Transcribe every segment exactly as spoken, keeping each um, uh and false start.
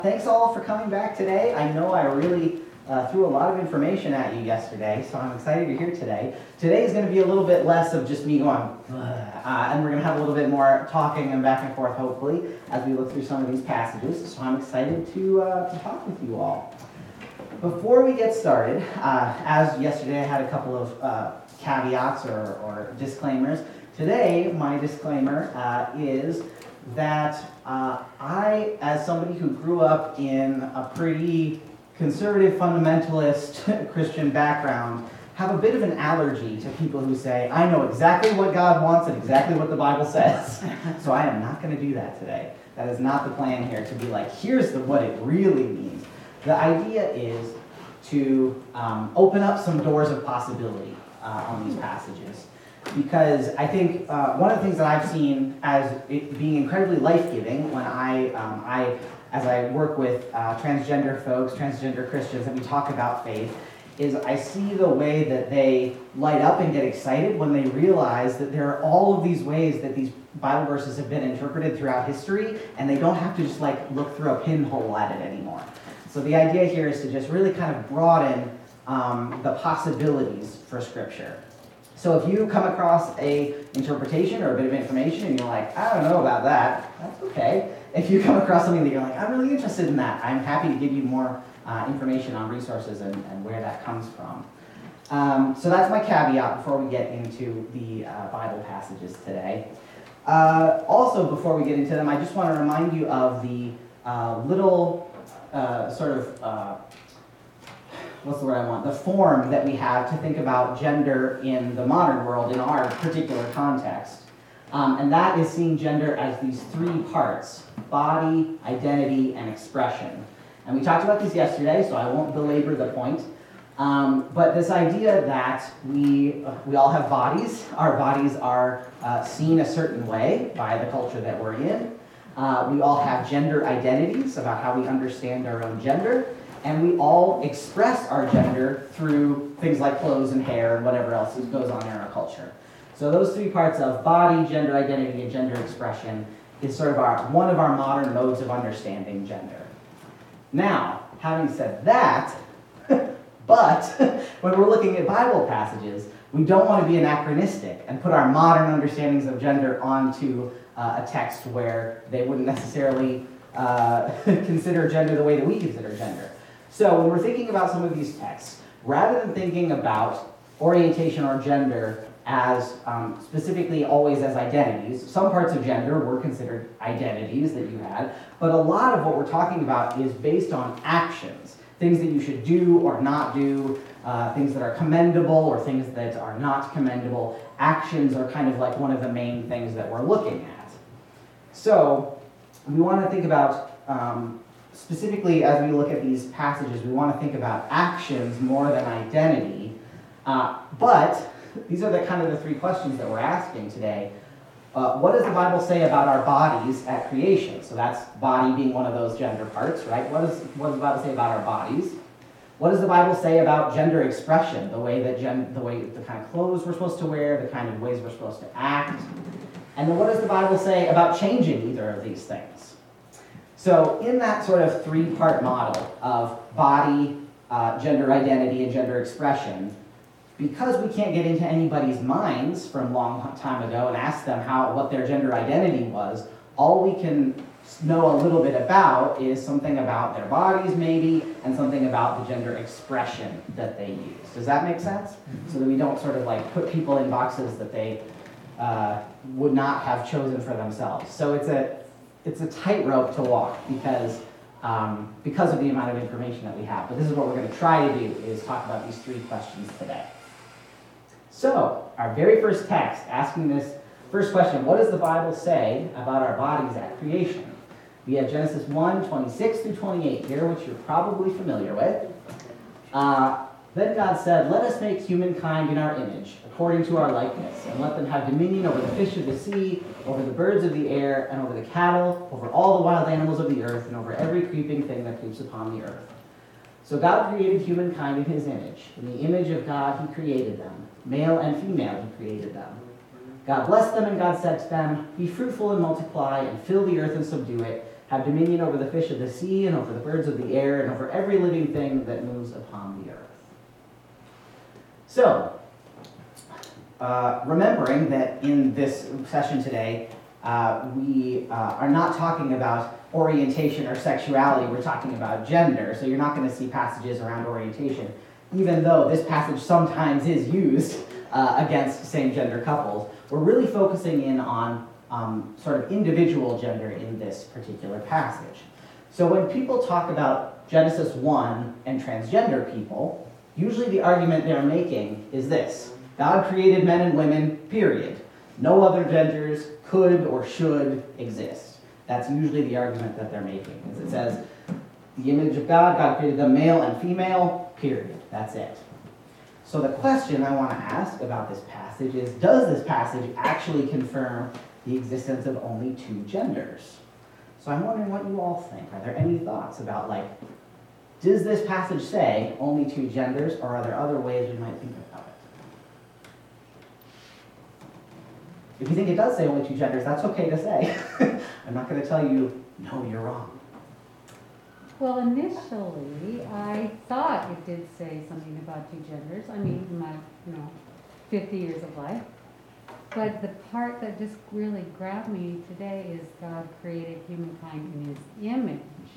Thanks all for coming back today. I know I really uh, threw a lot of information at you yesterday, so I'm excited you're here today. Today is going to be a little bit less of just me going, uh, and we're going to have a little bit more talking and back and forth, hopefully, as we look through some of these passages. So I'm excited to, uh, to talk with you all. Before we get started, uh, as yesterday I had a couple of uh, caveats or, or disclaimers, today my disclaimer uh, is that uh, I, as somebody who grew up in a pretty conservative, fundamentalist Christian background, have a bit of an allergy to people who say, I know exactly what God wants and exactly what the Bible says. So I am not going to do that today. That is not the plan here, to be like, here's the, what it really means. The idea is to um, open up some doors of possibility uh, on these passages. Because I think uh, one of the things that I've seen as it being incredibly life-giving when I, um, I as I work with uh, transgender folks, transgender Christians, and we talk about faith, is I see the way that they light up and get excited when they realize that there are all of these ways that these Bible verses have been interpreted throughout history, and they don't have to just like look through a pinhole at it anymore. So the idea here is to just really kind of broaden um, the possibilities for Scripture. So if you come across a interpretation or a bit of information and you're like, I don't know about that, that's okay. If you come across something that you're like, I'm really interested in that, I'm happy to give you more uh, information on resources and, and where that comes from. Um, so that's my caveat before we get into the uh, Bible passages today. Uh, also, before we get into them, I just want to remind you of the uh, little uh, sort of... Uh, what's the word I want, the form that we have to think about gender in the modern world in our particular context. Um, and that is seeing gender as these three parts: body, identity, and expression. And we talked about this yesterday, so I won't belabor the point. Um, but this idea that we, uh, we all have bodies, our bodies are uh, seen a certain way by the culture that we're in. Uh, we all have gender identities about how we understand our own gender. And we all express our gender through things like clothes and hair and whatever else goes on in our culture. So those three parts of body, gender identity, and gender expression is sort of our one of our modern modes of understanding gender. Now, having said that, but when we're looking at Bible passages, we don't want to be anachronistic and put our modern understandings of gender onto uh, a text where they wouldn't necessarily uh, consider gender the way that we consider gender. So when we're thinking about some of these texts, rather than thinking about orientation or gender as um, specifically always as identities, some parts of gender were considered identities that you had, but a lot of what we're talking about is based on actions, things that you should do or not do, uh, things that are commendable or things that are not commendable. Actions are kind of like one of the main things that we're looking at. So we want to think about um, specifically, as we look at these passages, we want to think about actions more than identity. Uh, but these are the kind of the three questions that we're asking today. Uh, what does the Bible say about our bodies at creation? So that's body being one of those gender parts, right? What, is, what does the Bible say about our bodies? What does the Bible say about gender expression? The way that gen, the way the kind of clothes we're supposed to wear, the kind of ways we're supposed to act. And then what does the Bible say about changing either of these things? So in that sort of three-part model of body, uh, gender identity, and gender expression, because we can't get into anybody's minds from a long time ago and ask them how what their gender identity was, all we can know a little bit about is something about their bodies maybe, and something about the gender expression that they use. Does that make sense? Mm-hmm. So that we don't sort of like put people in boxes that they uh, would not have chosen for themselves. So it's a It's a tightrope to walk because, um, because of the amount of information that we have. But this is what we're going to try to do, is talk about these three questions today. So, our very first text, asking this first question, what does the Bible say about our bodies at creation? We have Genesis one, twenty-six through twenty-eight here, which you're probably familiar with. Uh, Then God said, let us make humankind in our image, according to our likeness, and let them have dominion over the fish of the sea, over the birds of the air, and over the cattle, over all the wild animals of the earth, and over every creeping thing that creeps upon the earth. So God created humankind in his image. In the image of God he created them. Male and female he created them. God blessed them, and God said to them, be fruitful and multiply, and fill the earth and subdue it. have dominion over the fish of the sea and over the birds of the air and over every living thing that moves upon the earth. So, uh, remembering that in this session today, uh, we uh, are not talking about orientation or sexuality, we're talking about gender, so you're not going to see passages around orientation, even though this passage sometimes is used uh, against same-gender couples. We're really focusing in on um, sort of individual gender in this particular passage. So when people talk about Genesis one and transgender people, usually the argument they're making is this: God created men and women, period. No other genders could or should exist. That's usually the argument that they're making. As it says, the image of God, God created them male and female, period. That's it. So the question I want to ask about this passage is, does this passage actually confirm the existence of only two genders? So I'm wondering what you all think. Are there any thoughts about, like, does this passage say only two genders, or are there other ways we might think about it? If you think it does say only two genders, that's okay to say. I'm not going to tell you, no, you're wrong. Well, initially, I thought it did say something about two genders. I mean, in my, you know, fifty years of life. But the part that just really grabbed me today is God created humankind in his image.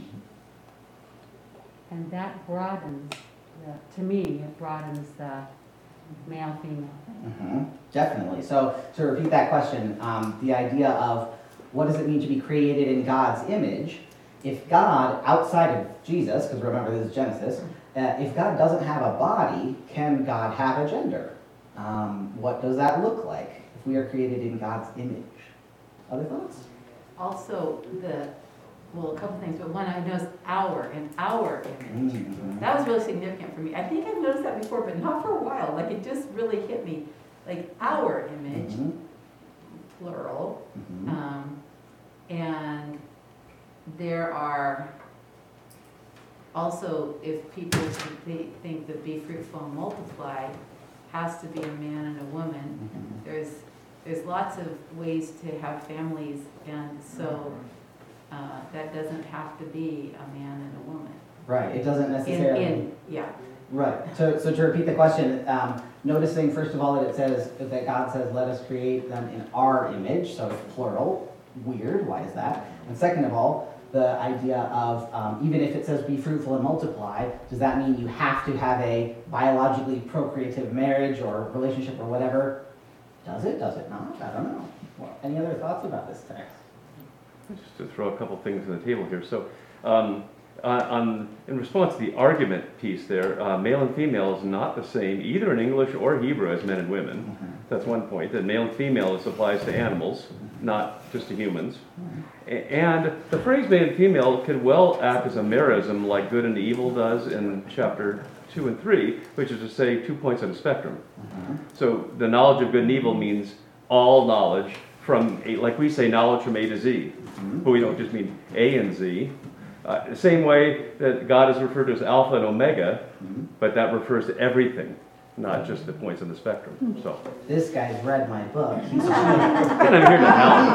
And that broadens, the, to me, it broadens the male-female thing. Mm-hmm. Definitely. So to repeat that question, um, the idea of what does it mean to be created in God's image? If God, outside of Jesus, because remember this is Genesis, uh, if God doesn't have a body, can God have a gender? Um, what does that look like if we are created in God's image? Other thoughts? Also, the, well, a couple things, but one, I noticed our, and our image. Mm-hmm. That was really significant for me. I think I've noticed that before, but not for a while. Like, it just really hit me. Like, our image, Mm-hmm. plural, Mm-hmm. um, and there are also, if people they think that be fruitful and multiply has to be a man and a woman, Mm-hmm. there's there's lots of ways to have families, and so uh, that doesn't have to be a man and a woman. Right. It doesn't In, necessarily. in yeah. Right. So, so to repeat the question, um, noticing first of all that it says that God says, "Let us create them in our image," so it's plural. Weird. Why is that? And second of all, the idea of um, even if it says "be fruitful and multiply," does that mean you have to have a biologically procreative marriage or relationship or whatever? Does it? Does it not? I don't know. Well, any other thoughts about this text? Just to throw a couple things on the table here. So, um, on, on in response to the argument piece there, uh, male and female is not the same either in English or Hebrew as men and women. Mm-hmm. That's one point. That male and female this applies to animals, not just to humans. A- And the phrase male and female could well act as a merism like good and evil does in chapter two and three, which is to say two points on the spectrum. Mm-hmm. So the knowledge of good and evil means all knowledge from, a, like we say, knowledge from A to Z. Mm-hmm. But we don't just mean A and Z. Uh, the same way that God is referred to as Alpha and Omega, Mm-hmm. but that refers to everything, not just the points on the spectrum. So, This guy's read my book. He's and I'm here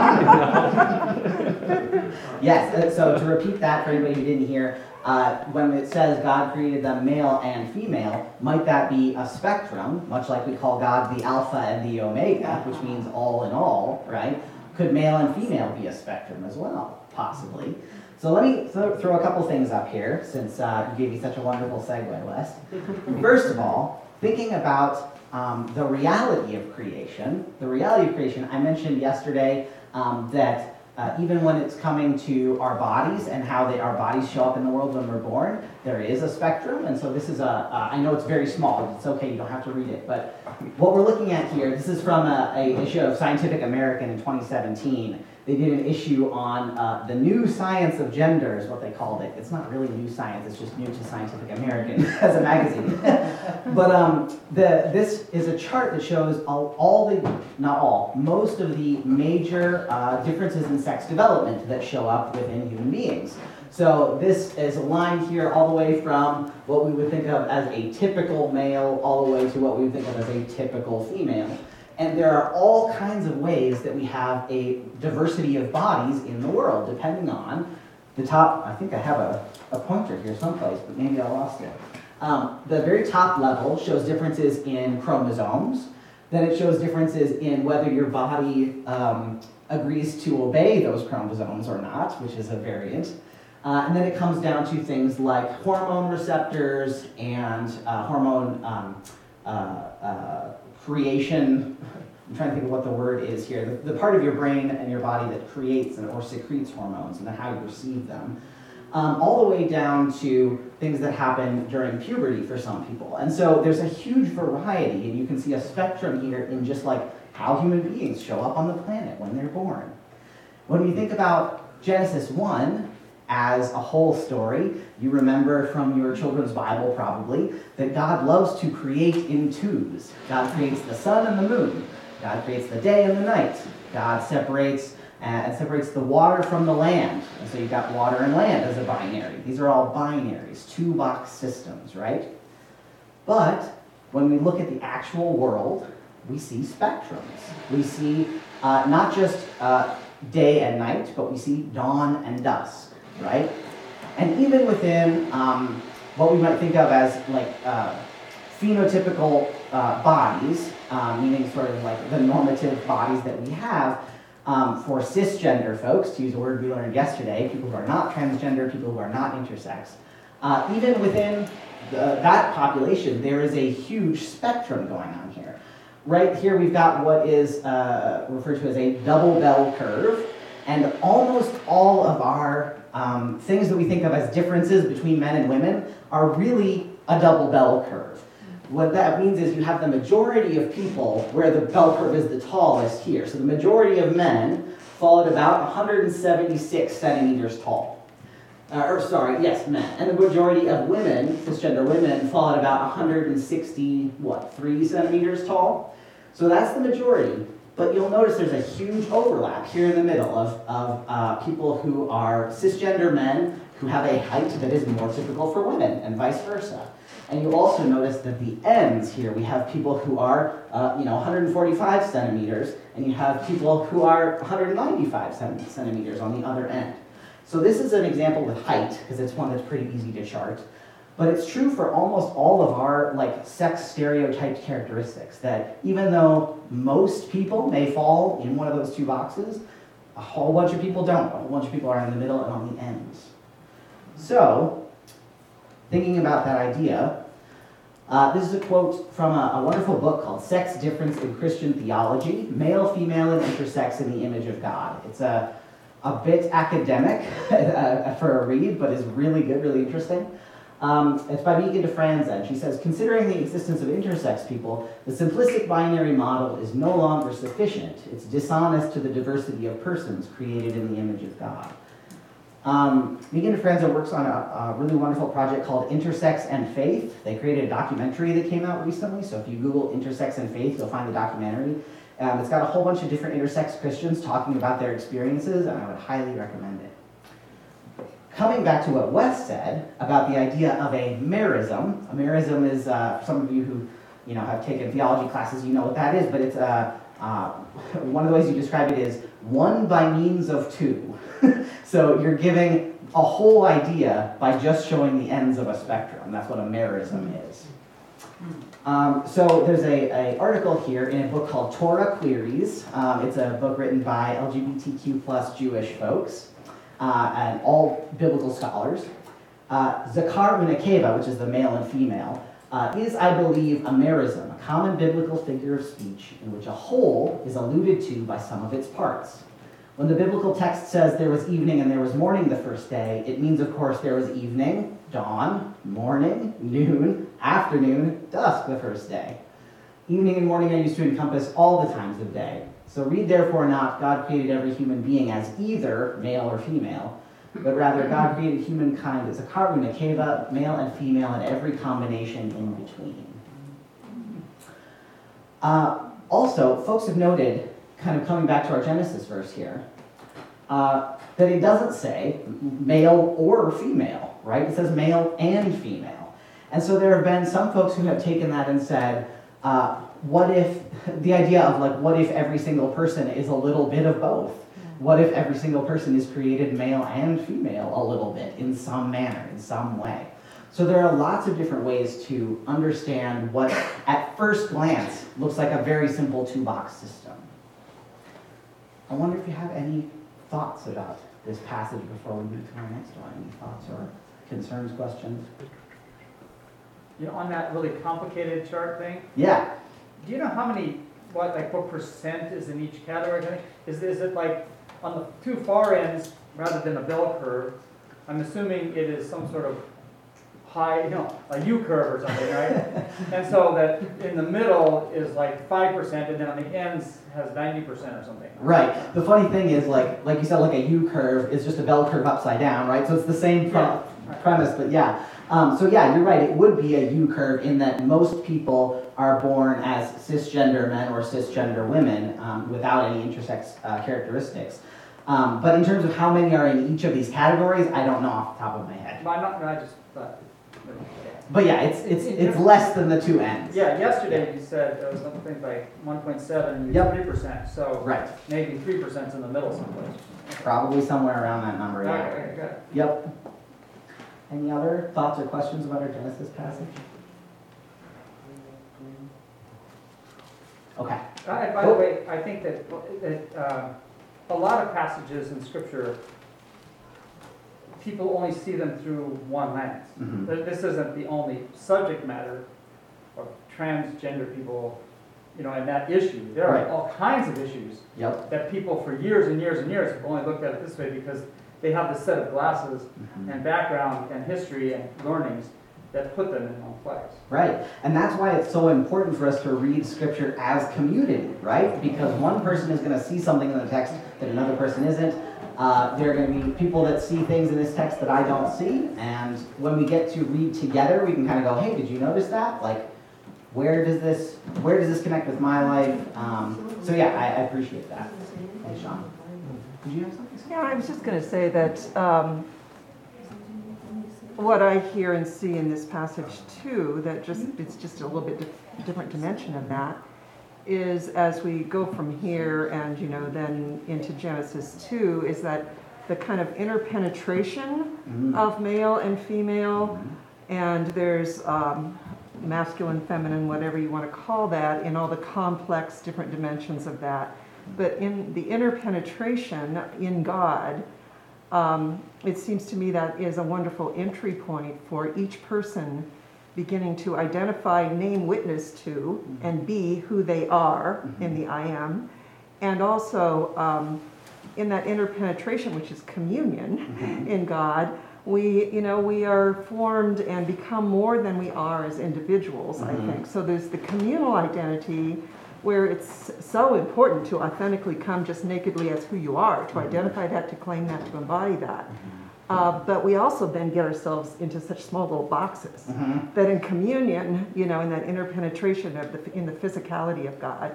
to help. Yes, uh, so to repeat that for anybody who didn't hear, uh, when it says God created them male and female, might that be a spectrum, much like we call God the Alpha and the Omega, which means all in all, right? Could male and female be a spectrum as well? Possibly. So let me th- throw a couple things up here, since uh, you gave me such a wonderful segue, Wes. First of all, thinking about um, the reality of creation, the reality of creation, I mentioned yesterday um, that Uh, even when it's coming to our bodies and how they, our bodies show up in the world when we're born, there is a spectrum. And so this is a, uh, I know it's very small, it's okay, you don't have to read it, but what we're looking at here, this is from a, a issue of Scientific American in twenty seventeen. They did an issue on uh, the new science of gender is what they called it. It's not really new science, it's just new to Scientific American as a magazine. But um, the, this is a chart that shows all, all the, not all, most of the major uh, differences in sex development that show up within human beings. So this is a line here all the way from what we would think of as a typical male all the way to what we would think of as a typical female. And there are all kinds of ways that we have a diversity of bodies in the world, depending on the top, I think I have a, a pointer here someplace, but maybe I lost it. Um, the very top level shows differences in chromosomes. Then it shows differences in whether your body um, agrees to obey those chromosomes or not, which is a variant. Uh, and then it comes down to things like hormone receptors and uh, hormone um, uh, uh, creation. I'm trying to think of what the word is here. The, the part of your brain and your body that creates or secretes hormones and then how you receive them. Um, all the way down to things that happen during puberty for some people. And so there's a huge variety, and you can see a spectrum here in just like how human beings show up on the planet when they're born. When we think about Genesis one as a whole story, you remember from your children's Bible probably that God loves to create in twos. God creates the sun and the moon. God creates the day and the night. God separates and separates the water from the land. And so you've got water and land as a binary. These are all binaries, two-box systems, right? But when we look at the actual world, we see spectrums. We see uh, not just uh, day and night, but we see dawn and dusk, right? And even within um, what we might think of as like uh, phenotypical uh, bodies, um, meaning sort of like the normative bodies that we have, Um, for cisgender folks, to use a word we learned yesterday, people who are not transgender, people who are not intersex, uh, even within the, that population, there is a huge spectrum going on here. Right here we've got what is uh, referred to as a double bell curve, and almost all of our um, things that we think of as differences between men and women are really a double bell curve. What that means is you have the majority of people where the bell curve is the tallest here. So the majority of men fall at about one hundred seventy-six centimeters tall. Uh, or sorry, yes, men. And the majority of women, cisgender women, fall at about one hundred sixty, what, three centimeters tall? So that's the majority. But you'll notice there's a huge overlap here in the middle of, of uh, people who are cisgender men who have a height that is more typical for women, and vice versa. And you'll also notice that the ends here, we have people who are, uh, you know, one hundred forty-five centimeters, and you have people who are one hundred ninety-five centimeters on the other end. So this is an example with height, because it's one that's pretty easy to chart. But it's true for almost all of our, like, sex stereotyped characteristics, that even though most people may fall in one of those two boxes, a whole bunch of people don't. A whole bunch of people are in the middle and on the ends. So, thinking about that idea, uh, this is a quote from a, a wonderful book called Sex Difference in Christian Theology, Male, Female, and Intersex in the Image of God. It's a, a bit academic for a read, but is really good, really interesting. Um, it's by Megan DeFranza, and she says, considering the existence of intersex people, the simplistic binary model is no longer sufficient. It's dishonest to the diversity of persons created in the image of God. Um, Megan DeFranza works on a, a really wonderful project called Intersex and Faith. They created a documentary that came out recently, so if you Google Intersex and Faith, you'll find the documentary. Um, it's got a whole bunch of different intersex Christians talking about their experiences, and I would highly recommend it. Coming back to what Wes said about the idea of a merism. A merism is, uh, some of you who you know have taken theology classes, you know what that is, but it's uh, uh, one of the ways you describe it is one by means of two. So you're giving a whole idea by just showing the ends of a spectrum. That's what a merism is. Um, so there's a, a article here in a book called Torah Queries. Um, it's a book written by L G B T Q plus Jewish folks uh, and all biblical scholars. Uh, Zakar Unakeva, which is the male and female, uh, is, I believe, a merism, a common biblical figure of speech in which a whole is alluded to by some of its parts. When the biblical text says there was evening and there was morning the first day, it means, of course, there was evening, dawn, morning, noon, afternoon, dusk the first day. Evening and morning are used to encompass all the times of day. So read therefore not, God created every human being as either male or female, but rather God created humankind as a karuna keva, male and female, and every combination in between. Uh, also, folks have noted, kind of coming back to our Genesis verse here, uh, that it doesn't say male or female, right? It says male and female. And so there have been some folks who have taken that and said, uh, what if, the idea of like, what if every single person is a little bit of both? what if every single person is created male and female a little bit in some manner, in some way? So there are lots of different ways to understand what at first glance looks like a very simple two-box system. I wonder if you have any thoughts about this passage before we move to our next one. Any thoughts or concerns, questions? You know, on that really complicated chart thing, Yeah. do you know how many, what, like what percent is in each category? Is, is it like on the two far ends, rather than a bell curve, I'm assuming it is some sort of high, you know, a U curve or something, right? And so that in the middle is like five percent, and then on the ends has ninety percent or something. Right. The funny thing is, like like you said, like a U curve is just a bell curve upside down, right? So it's the same pre- Yeah, right. premise, but yeah. Um, so yeah, you're right. It would be a U curve in that most people are born as cisgender men or cisgender women um, without any intersex uh, characteristics. Um, but in terms of how many are in each of these categories, I don't know off the top of my head. But I'm not, I just thought. But yeah, it's it's it's less than the two ends. Yeah, yesterday you said there was something like one point seven, you Yep. three percent, so Right. maybe three percent's in the middle someplace. Probably somewhere around that number. Yeah. Okay, okay, good. Yep. Any other thoughts or questions about our Genesis passage? Okay. Uh, by the way, I think that, that uh, a lot of passages in Scripture, people only see them through one lens. Mhm. Th- This isn't the only subject matter of transgender people, you know, and that issue. There Right. are all kinds of issues Yep. that people for years and years and years have only looked at it this way because they have this set of glasses Mhm. and background and history and learnings that put them in one place. Right. And that's why it's so important for us to read Scripture as community, right? Because one person is going to see something in the text that another person isn't. Uh, there are going to be people that see things in this text that I don't see. And when we get to read together, we can kind of go, hey, did you notice that? Like, where does this, where does this connect with my life? Um, so yeah, I, I appreciate that. Thanks, Sean. Did you have something? Yeah, I was just going to say that um, what I hear and see in this passage too, that just it's just a little bit di- different dimension of that, is as we go from here and you know then into Genesis two, is that the kind of interpenetration Mm. of male and female, and there's um, masculine, feminine, whatever you want to call that, in all the complex different dimensions of that. But in the interpenetration in God, um, it seems to me that is a wonderful entry point for each person beginning to identify, name witness to, and be who they are in the I am. And also um, in that interpenetration, which is communion in God, we, you know, we are formed and become more than we are as individuals, I think. So there's the communal identity where it's so important to authentically come just nakedly as who you are, to identify that, to claim that, to embody that. Uh, but we also then get ourselves into such small little boxes Mhm. that in communion, you know, in that interpenetration of the, in the physicality of God,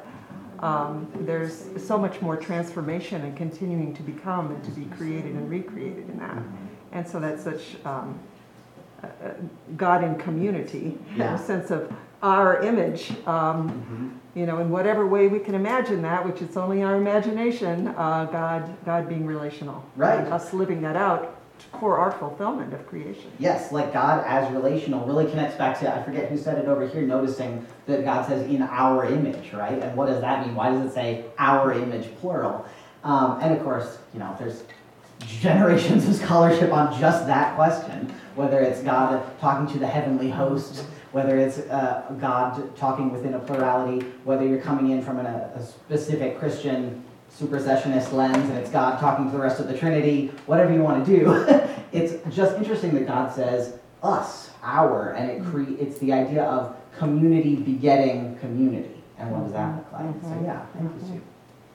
um, there's so much more transformation and continuing to become and to be created and recreated in that. And so that's such um, uh, uh, God in community, Yeah. a sense of our image, um, Mhm. you know, in whatever way we can imagine that, which it's only our imagination, uh, God, God being relational. Right. And us living that out for our fulfillment of creation. Yes, like God as relational really connects back to, I forget who said it over here, noticing that God says in our image, right? And what does that mean? Why does it say our image, plural? Um, and of course, you know, there's generations of scholarship on just that question, whether it's God talking to the heavenly host, whether it's uh, God talking within a plurality, whether you're coming in from an, a specific Christian supersessionist lens and it's God talking to the rest of the Trinity, whatever you want to do. It's just interesting that God says us, our, and it cre- it's the idea of community begetting community. And what does that look like? So yeah, thank you, Sue.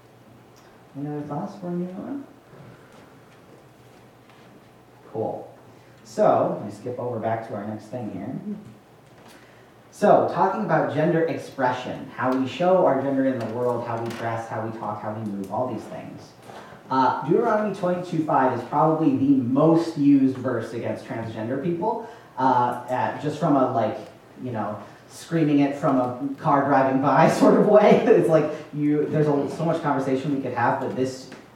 Any other thoughts before we move on? Cool. So, let me skip over back to our next thing here. So, talking about gender expression, how we show our gender in the world, how we dress, how we talk, how we move, all these things. Uh, Deuteronomy twenty-two five is probably the most used verse against transgender people, uh, at, just from a, like, you know, screaming it from a car driving by sort of way. It's like, you. there's a, so much conversation we could have, but this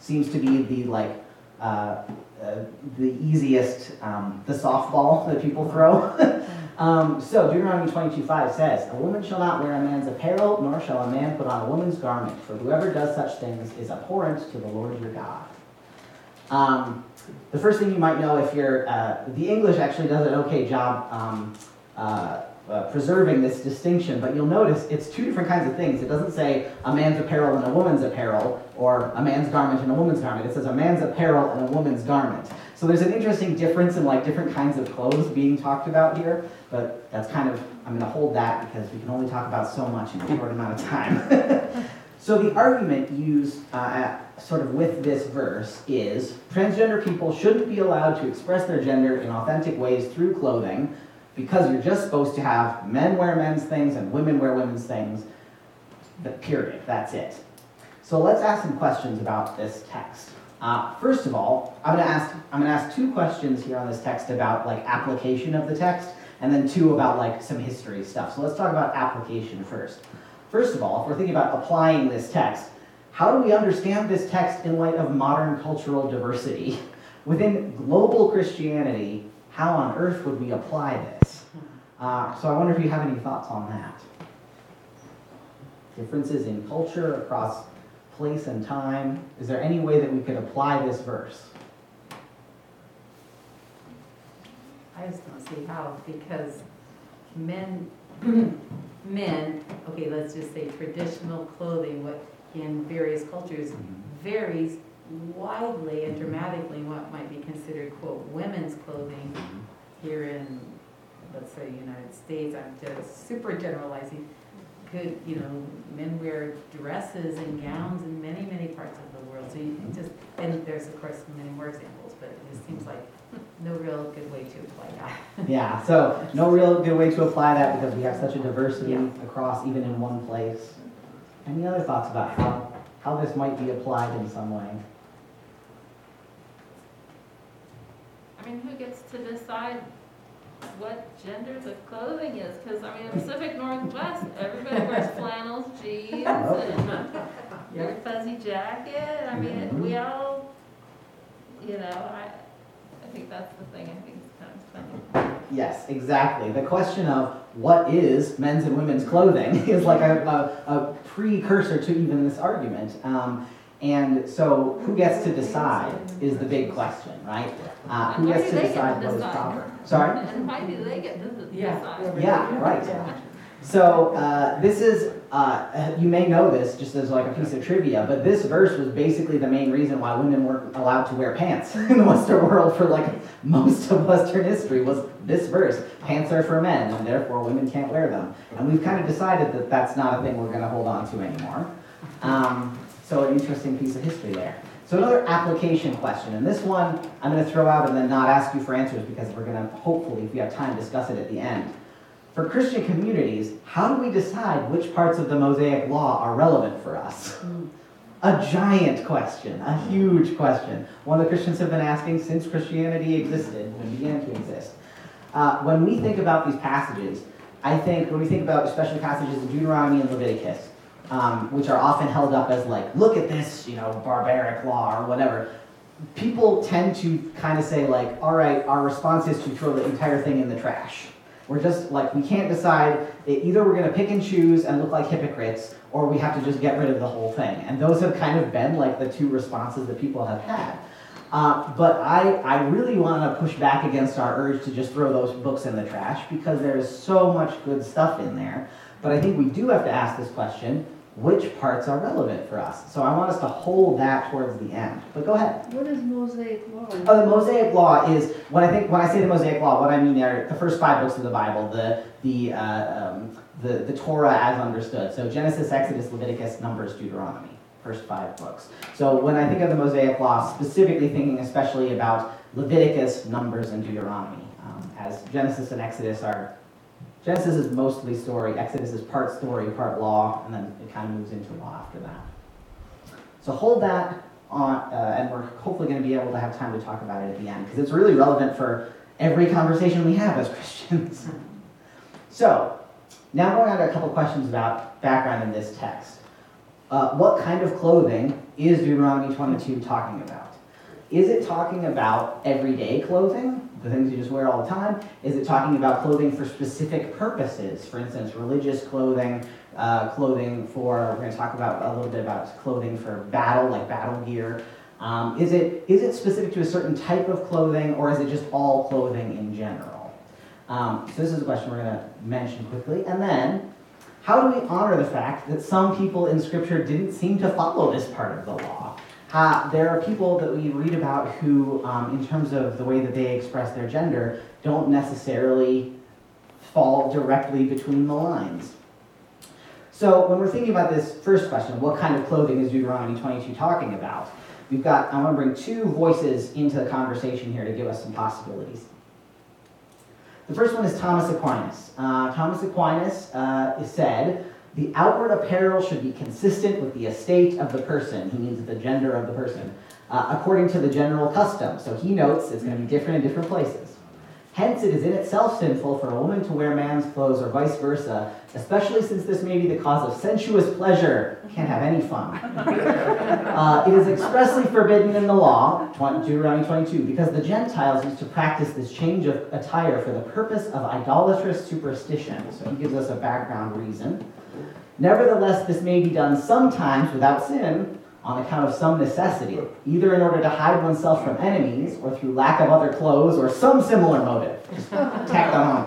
seems to be the like uh, uh, the easiest, um, the softball that people throw. um, so Deuteronomy twenty-two five says, "A woman shall not wear a man's apparel, nor shall a man put on a woman's garment, for whoever does such things is abhorrent to the Lord your God." Um, the first thing you might know if you're, uh, the English actually does an okay job um, uh, uh, preserving this distinction, but you'll notice it's two different kinds of things. It doesn't say a man's apparel and a woman's apparel, or a man's garment and a woman's garment. It says a man's apparel and a woman's garment. So there's an interesting difference in like different kinds of clothes being talked about here, but that's kind of, I'm going to hold that because we can only talk about so much in a short amount of time. So the argument used uh, at, sort of with this verse is transgender people shouldn't be allowed to express their gender in authentic ways through clothing because you're just supposed to have men wear men's things and women wear women's things, but period, that's it. So let's ask some questions about this text. Uh, first of all, I'm going to ask I'm going to ask two questions here on this text about like application of the text, and then two about like some history stuff. So let's talk about application first. First of all, if we're thinking about applying this text, how do we understand this text in light of modern cultural diversity? Within global Christianity, how on earth would we apply this? Uh, so I wonder if you have any thoughts on that. Differences in culture across place and time. Is there any way that we could apply this verse? I just don't see how, because men, men, okay, let's just say traditional clothing, what in various cultures varies widely and dramatically in what might be considered, quote, women's clothing here in, let's say, United States. I'm just super generalizing. Could, you know, men wear dresses and gowns in many, many parts of the world. So you can just, and there's of course many more examples, but it just seems like no real good way to apply that. Yeah, so no real good way to apply that because we have such a diversity Yeah. across even in one place. Any other thoughts about how, how this might be applied in some way? I mean, who gets to decide what gender the clothing is? Because, I mean, in the Pacific Northwest, everybody wears flannels, jeans, and your fuzzy jacket. I mean, Mhm. we all, you know, I, I think that's the thing I think is kind of funny. Yes, exactly. The question of what is men's and women's clothing is like a, a, a precursor to even this argument. Um, and so who gets to decide is the big question, right? Uh, who And why gets do to they get decide to what is decide? proper? Sorry? And why do they get to Yeah. decide? Yeah, right. So uh, this is, uh, you may know this just as like a piece of trivia, but this verse was basically the main reason why women weren't allowed to wear pants in the Western world for like most of Western history was this verse. Pants are for men, and therefore women can't wear them. And we've kind of decided that that's not a thing we're going to hold on to anymore. Um, so an interesting piece of history there. So another application question, and this one I'm going to throw out and then not ask you for answers because we're going to hopefully, if we have time, discuss it at the end. For Christian communities, how do we decide which parts of the Mosaic Law are relevant for us? A giant question, a huge question. One that Christians have been asking since Christianity existed and began to exist. Uh, when we think about these passages, I think, when we think about especially passages in Deuteronomy and Leviticus, um, which are often held up as like, look at this, you know, barbaric law or whatever, people tend to kind of say like, all right, our response is to throw the entire thing in the trash. We're just like, we can't decide, either we're going to pick and choose and look like hypocrites, or we have to just get rid of the whole thing. And those have kind of been like the two responses that people have had. Uh, but I, I really want to push back against our urge to just throw those books in the trash because there is so much good stuff in there. But I think we do have to ask this question, which parts are relevant for us? So I want us to hold that towards the end. But go ahead. What is Mosaic law? Oh, the Mosaic Law is, when I think, when I say the Mosaic Law, what I mean are the first five books of the Bible, the, the, uh, um, the, the Torah as understood. So Genesis, Exodus, Leviticus, Numbers, Deuteronomy. First five books. So when I think of the Mosaic Law, specifically thinking especially about Leviticus, Numbers, and Deuteronomy, um, as Genesis and Exodus are, Genesis is mostly story, Exodus is part story, part law, and then it kind of moves into law after that. So hold that on, uh, and we're hopefully going to be able to have time to talk about it at the end, because it's really relevant for every conversation we have as Christians. So, now going on to a couple questions about background in this text. uh, what kind of clothing is Deuteronomy twenty-two talking about? Is it talking about everyday clothing, the things you just wear all the time? Is it talking about clothing for specific purposes? For instance, religious clothing, uh, clothing for, we're going to talk about a little bit about clothing for battle, like battle gear. Um, is it is it specific to a certain type of clothing, or is it just all clothing in general? Um, so this is a question we're going to mention quickly. And then, how do we honor the fact that some people in Scripture didn't seem to follow this part of the law? Uh, there are people that we read about who, um, in terms of the way that they express their gender, don't necessarily fall directly between the lines. So when we're thinking about this first question, what kind of clothing is Deuteronomy twenty-two talking about? We've got, I want to bring two voices into the conversation here to give us some possibilities. The first one is Thomas Aquinas. Uh, Thomas Aquinas uh, said, the outward apparel should be consistent with the estate of the person. He means the gender of the person, uh, according to the general custom. So he notes it's going to be different in different places. Hence, it is in itself sinful for a woman to wear man's clothes or vice versa, especially since this may be the cause of sensuous pleasure. Can't have any fun. Uh, it is expressly forbidden in the law, Deuteronomy twenty-two, because the Gentiles used to practice this change of attire for the purpose of idolatrous superstition. So he gives us a background reason. Nevertheless, this may be done sometimes without sin, on account of some necessity, either in order to hide oneself from enemies, or through lack of other clothes, or some similar motive. Just tack that on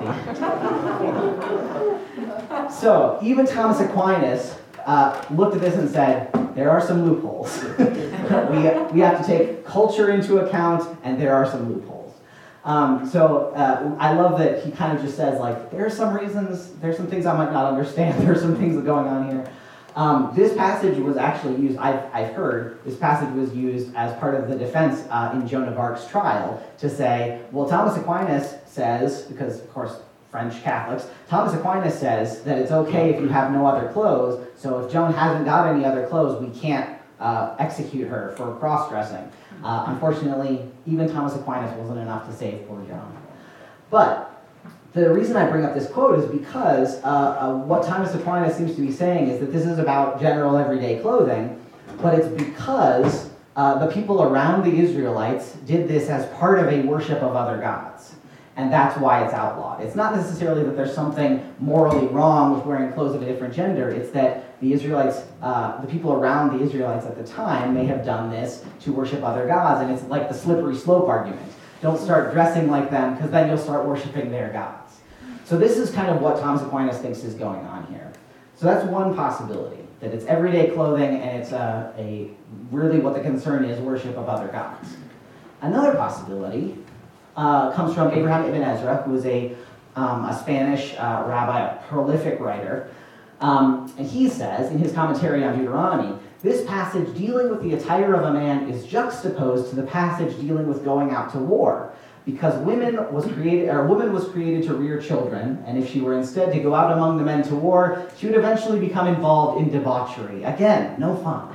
at the end. So, even Thomas Aquinas uh, looked at this and said, there are some loopholes. we, we have to take culture into account, and there are some loopholes. Um, so uh, I love that he kind of just says, like, there are some reasons, there's some things I might not understand, there's some things going on here. Um, this passage was actually used, I've, I've heard, this passage was used as part of the defense uh, in Joan of Arc's trial to say, well, Thomas Aquinas says, because of course French Catholics, Thomas Aquinas says that it's okay if you have no other clothes, so if Joan hasn't got any other clothes, we can't uh, execute her for cross-dressing. Uh, unfortunately, even Thomas Aquinas wasn't enough to save poor Joan. But the reason I bring up this quote is because uh, uh, what Thomas Aquinas seems to be saying is that this is about general everyday clothing, but it's because uh, the people around the Israelites did this as part of a worship of other gods. And that's why it's outlawed. It's not necessarily that there's something morally wrong with wearing clothes of a different gender. It's that the Israelites, uh, the people around the Israelites at the time may have done this to worship other gods, and it's like the slippery slope argument. Don't start dressing like them, because then you'll start worshiping their gods. So this is kind of what Thomas Aquinas thinks is going on here. So that's one possibility, that it's everyday clothing and it's a, a really what the concern is, worship of other gods. Another possibility uh, comes from Abraham Ibn Ezra, who is a, um, a Spanish uh, rabbi, a prolific writer. Um, and he says, in his commentary on Deuteronomy, this passage dealing with the attire of a man is juxtaposed to the passage dealing with going out to war. Because women was created, or a woman was created to rear children, and if she were instead to go out among the men to war, she would eventually become involved in debauchery. Again, no fun.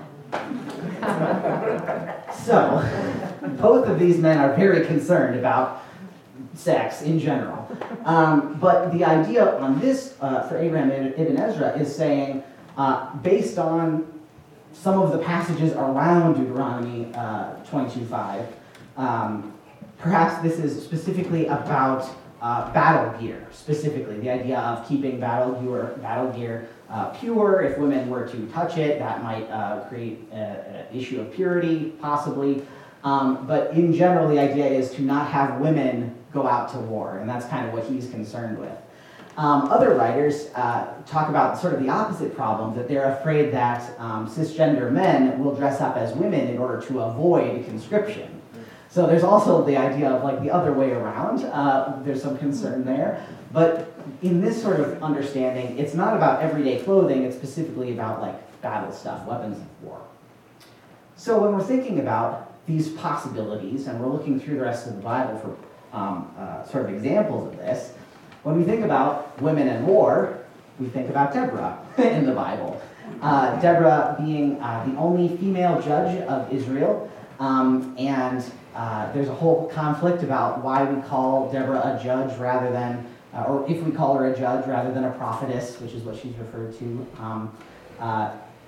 So, both of these men are very concerned about sex in general. Um, but the idea on this, uh, for Abraham Ibn Ezra, is saying, uh, based on some of the passages around Deuteronomy uh, twenty-two five, um, perhaps this is specifically about uh, battle gear, specifically. The idea of keeping battle gear, battle gear uh, pure. If women were to touch it, that might uh, create an issue of purity, possibly. Um, but in general, the idea is to not have women go out to war, and that's kind of what he's concerned with. Um, other writers uh, talk about sort of the opposite problem, that they're afraid that um, cisgender men will dress up as women in order to avoid conscription. So there's also the idea of like the other way around. Uh, there's some concern there. But in this sort of understanding, it's not about everyday clothing, it's specifically about like battle stuff, weapons of war. So when we're thinking about these possibilities, and we're looking through the rest of the Bible for um, uh, sort of examples of this, when we think about women and war, we think about Deborah in the Bible. Uh, Deborah being uh, the only female judge of Israel, um, and uh, there's a whole conflict about why we call Deborah a judge rather than, uh, or if we call her a judge rather than a prophetess, which is what she's referred to. Um, uh,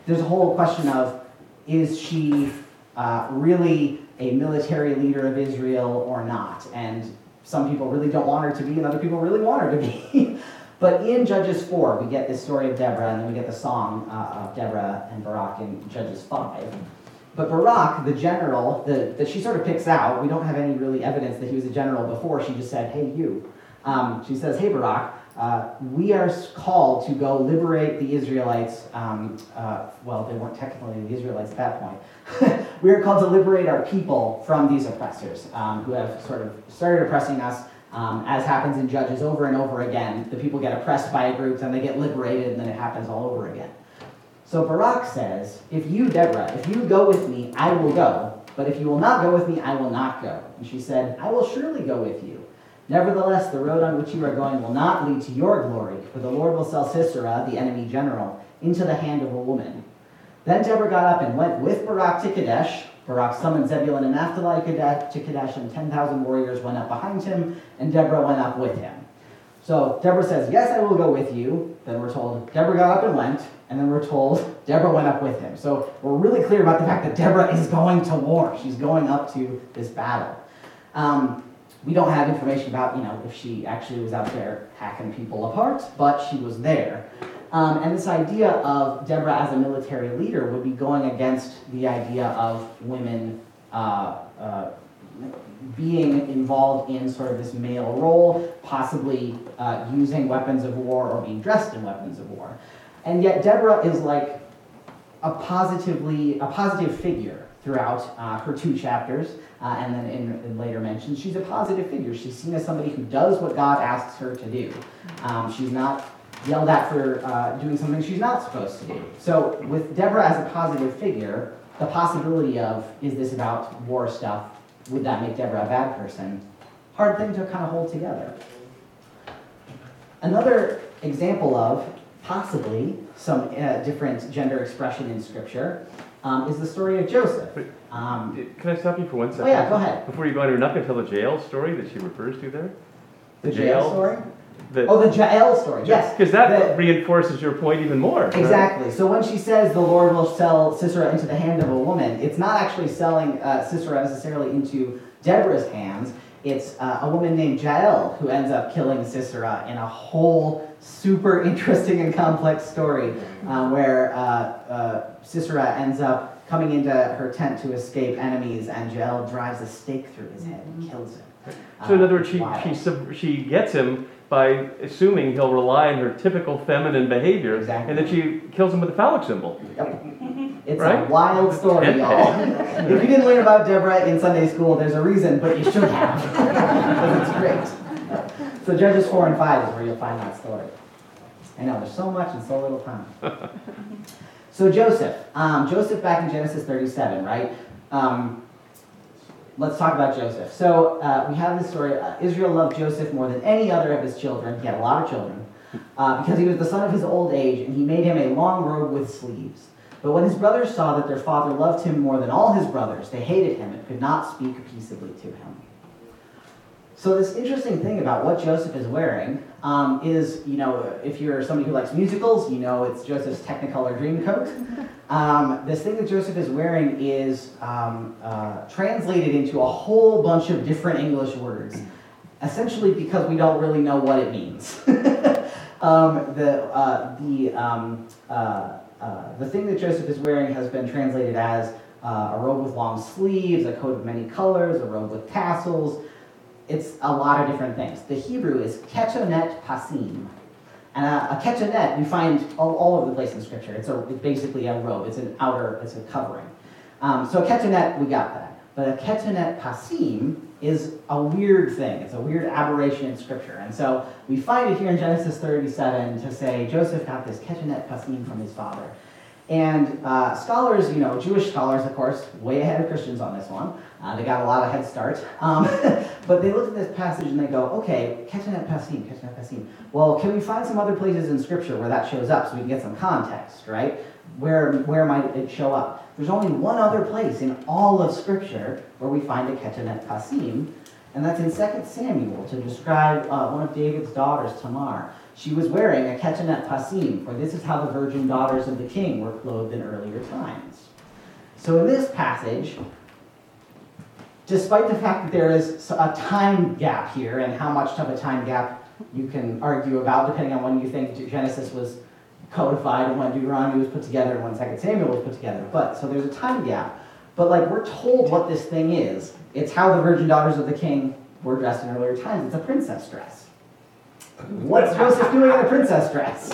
there's a whole question of, is she uh, really a military leader of Israel or not? And some people really don't want her to be, and other people really want her to be. But in Judges four, we get this story of Deborah, and then we get the song uh, of Deborah and Barak in Judges five. But Barak, the general, the, that she sort of picks out, we don't have any really evidence that he was a general before. She just said, hey, you. Um, she says, hey, Barak, uh, we are called to go liberate the Israelites. Um, uh, well, they weren't technically the Israelites at that point. We are called to liberate our people from these oppressors um, who have sort of started oppressing us. Um, as happens in Judges over and over again. The people get oppressed by a group, then they get liberated, and then it happens all over again. So Barak says, if you, Deborah, if you go with me, I will go. But if you will not go with me, I will not go. And she said, I will surely go with you. Nevertheless, the road on which you are going will not lead to your glory, for the Lord will sell Sisera, the enemy general, into the hand of a woman. Then Deborah got up and went with Barak to Kadesh. Barak summoned Zebulun and Naphtali to Kadesh, and ten thousand warriors went up behind him, and Deborah went up with him. So Deborah says, yes, I will go with you. Then we're told Deborah got up and went, and then we're told Deborah went up with him. So we're really clear about the fact that Deborah is going to war. She's going up to this battle. Um, we don't have information about, you know, if she actually was out there hacking people apart, but she was there. Um, and this idea of Deborah as a military leader would be going against the idea of women uh, uh, being involved in sort of this male role, possibly uh, using weapons of war or being dressed in weapons of war. And yet Deborah is like a positively a positive figure throughout uh, her two chapters, uh, and then in, in later mentions, she's a positive figure. She's seen as somebody who does what God asks her to do. Um, she's not yelled at for uh, doing something she's not supposed to do. So with Deborah as a positive figure, the possibility of, is this about war stuff? Would that make Deborah a bad person? Hard thing to kind of hold together. Another example of possibly some uh, different gender expression in Scripture um, is the story of Joseph. Um, Can I stop you for one second? oh yeah, go ahead. Before you go on, you're not going to tell the jail story that she refers to there? The jail story? That, Oh, the Jael story, yes. Because that The- reinforces your point even more. right? Exactly. So when she says the Lord will sell Sisera into the hand of a woman, it's not actually selling uh, Sisera necessarily into Deborah's hands. It's uh, a woman named Jael who ends up killing Sisera in a whole super interesting and complex story uh, where uh, uh, Sisera ends up coming into her tent to escape enemies, and Jael drives a stake through his head and kills him. So in Uh, other words, she, wild. she, sub- she gets him by assuming he'll rely on her typical feminine behavior, Exactly. and then she kills him with a phallic symbol. Yep. It's Right? a wild story, y'all. If you didn't learn about Deborah in Sunday school, there's a reason, but you should have. Because it's great. So Judges four and five is where you'll find that story. I know, there's so much in so little time. So Joseph. Um, Joseph back in Genesis thirty-seven, right? Um, let's talk about Joseph. So uh, we have this story. Uh, Israel loved Joseph more than any other of his children. He had a lot of children. Uh, because he was the son of his old age, and he made him a long robe with sleeves. But when his brothers saw that their father loved him more than all his brothers, they hated him and could not speak peaceably to him. So this interesting thing about what Joseph is wearing um, is, you know, if you're somebody who likes musicals, you know it's Joseph's Technicolor Dreamcoat. Um, this thing that Joseph is wearing is um, uh, translated into a whole bunch of different English words, essentially because we don't really know what it means. um, the uh, the um, uh, uh, the thing that Joseph is wearing has been translated as uh, a robe with long sleeves, a coat of many colors, a robe with tassels. It's a lot of different things. The Hebrew is ketonet pasim. And a, a ketonet we find all, all over the place in Scripture. It's, a, it's basically a robe. It's an outer, it's a covering. Um, so a ketonet, we got that. But a ketonet pasim is a weird thing. It's a weird aberration in Scripture. And so we find it here in Genesis thirty-seven to say Joseph got this ketonet pasim from his father. And uh, scholars, you know, Jewish scholars, of course, way ahead of Christians on this one. Uh, they got a lot of head start. Um, but they look at this passage and they go, okay, ketonet pasim, ketonet pasim. Well, can we find some other places in Scripture where that shows up so we can get some context, right? Where, where might it show up? There's only one other place in all of Scripture where we find a ketonet pasim, And that's in Second Samuel to describe uh, one of David's daughters, Tamar. She was wearing a kechenet pasim, for this is how the virgin daughters of the king were clothed in earlier times. So in this passage, despite the fact that there is a time gap here, and how much of a time gap you can argue about, depending on when you think Genesis was codified and when Deuteronomy was put together and when Second Samuel was put together. But, so there's a time gap. But like, we're told what this thing is. It's how the virgin daughters of the king were dressed in earlier times. It's a princess dress. What's Joseph doing in a princess dress?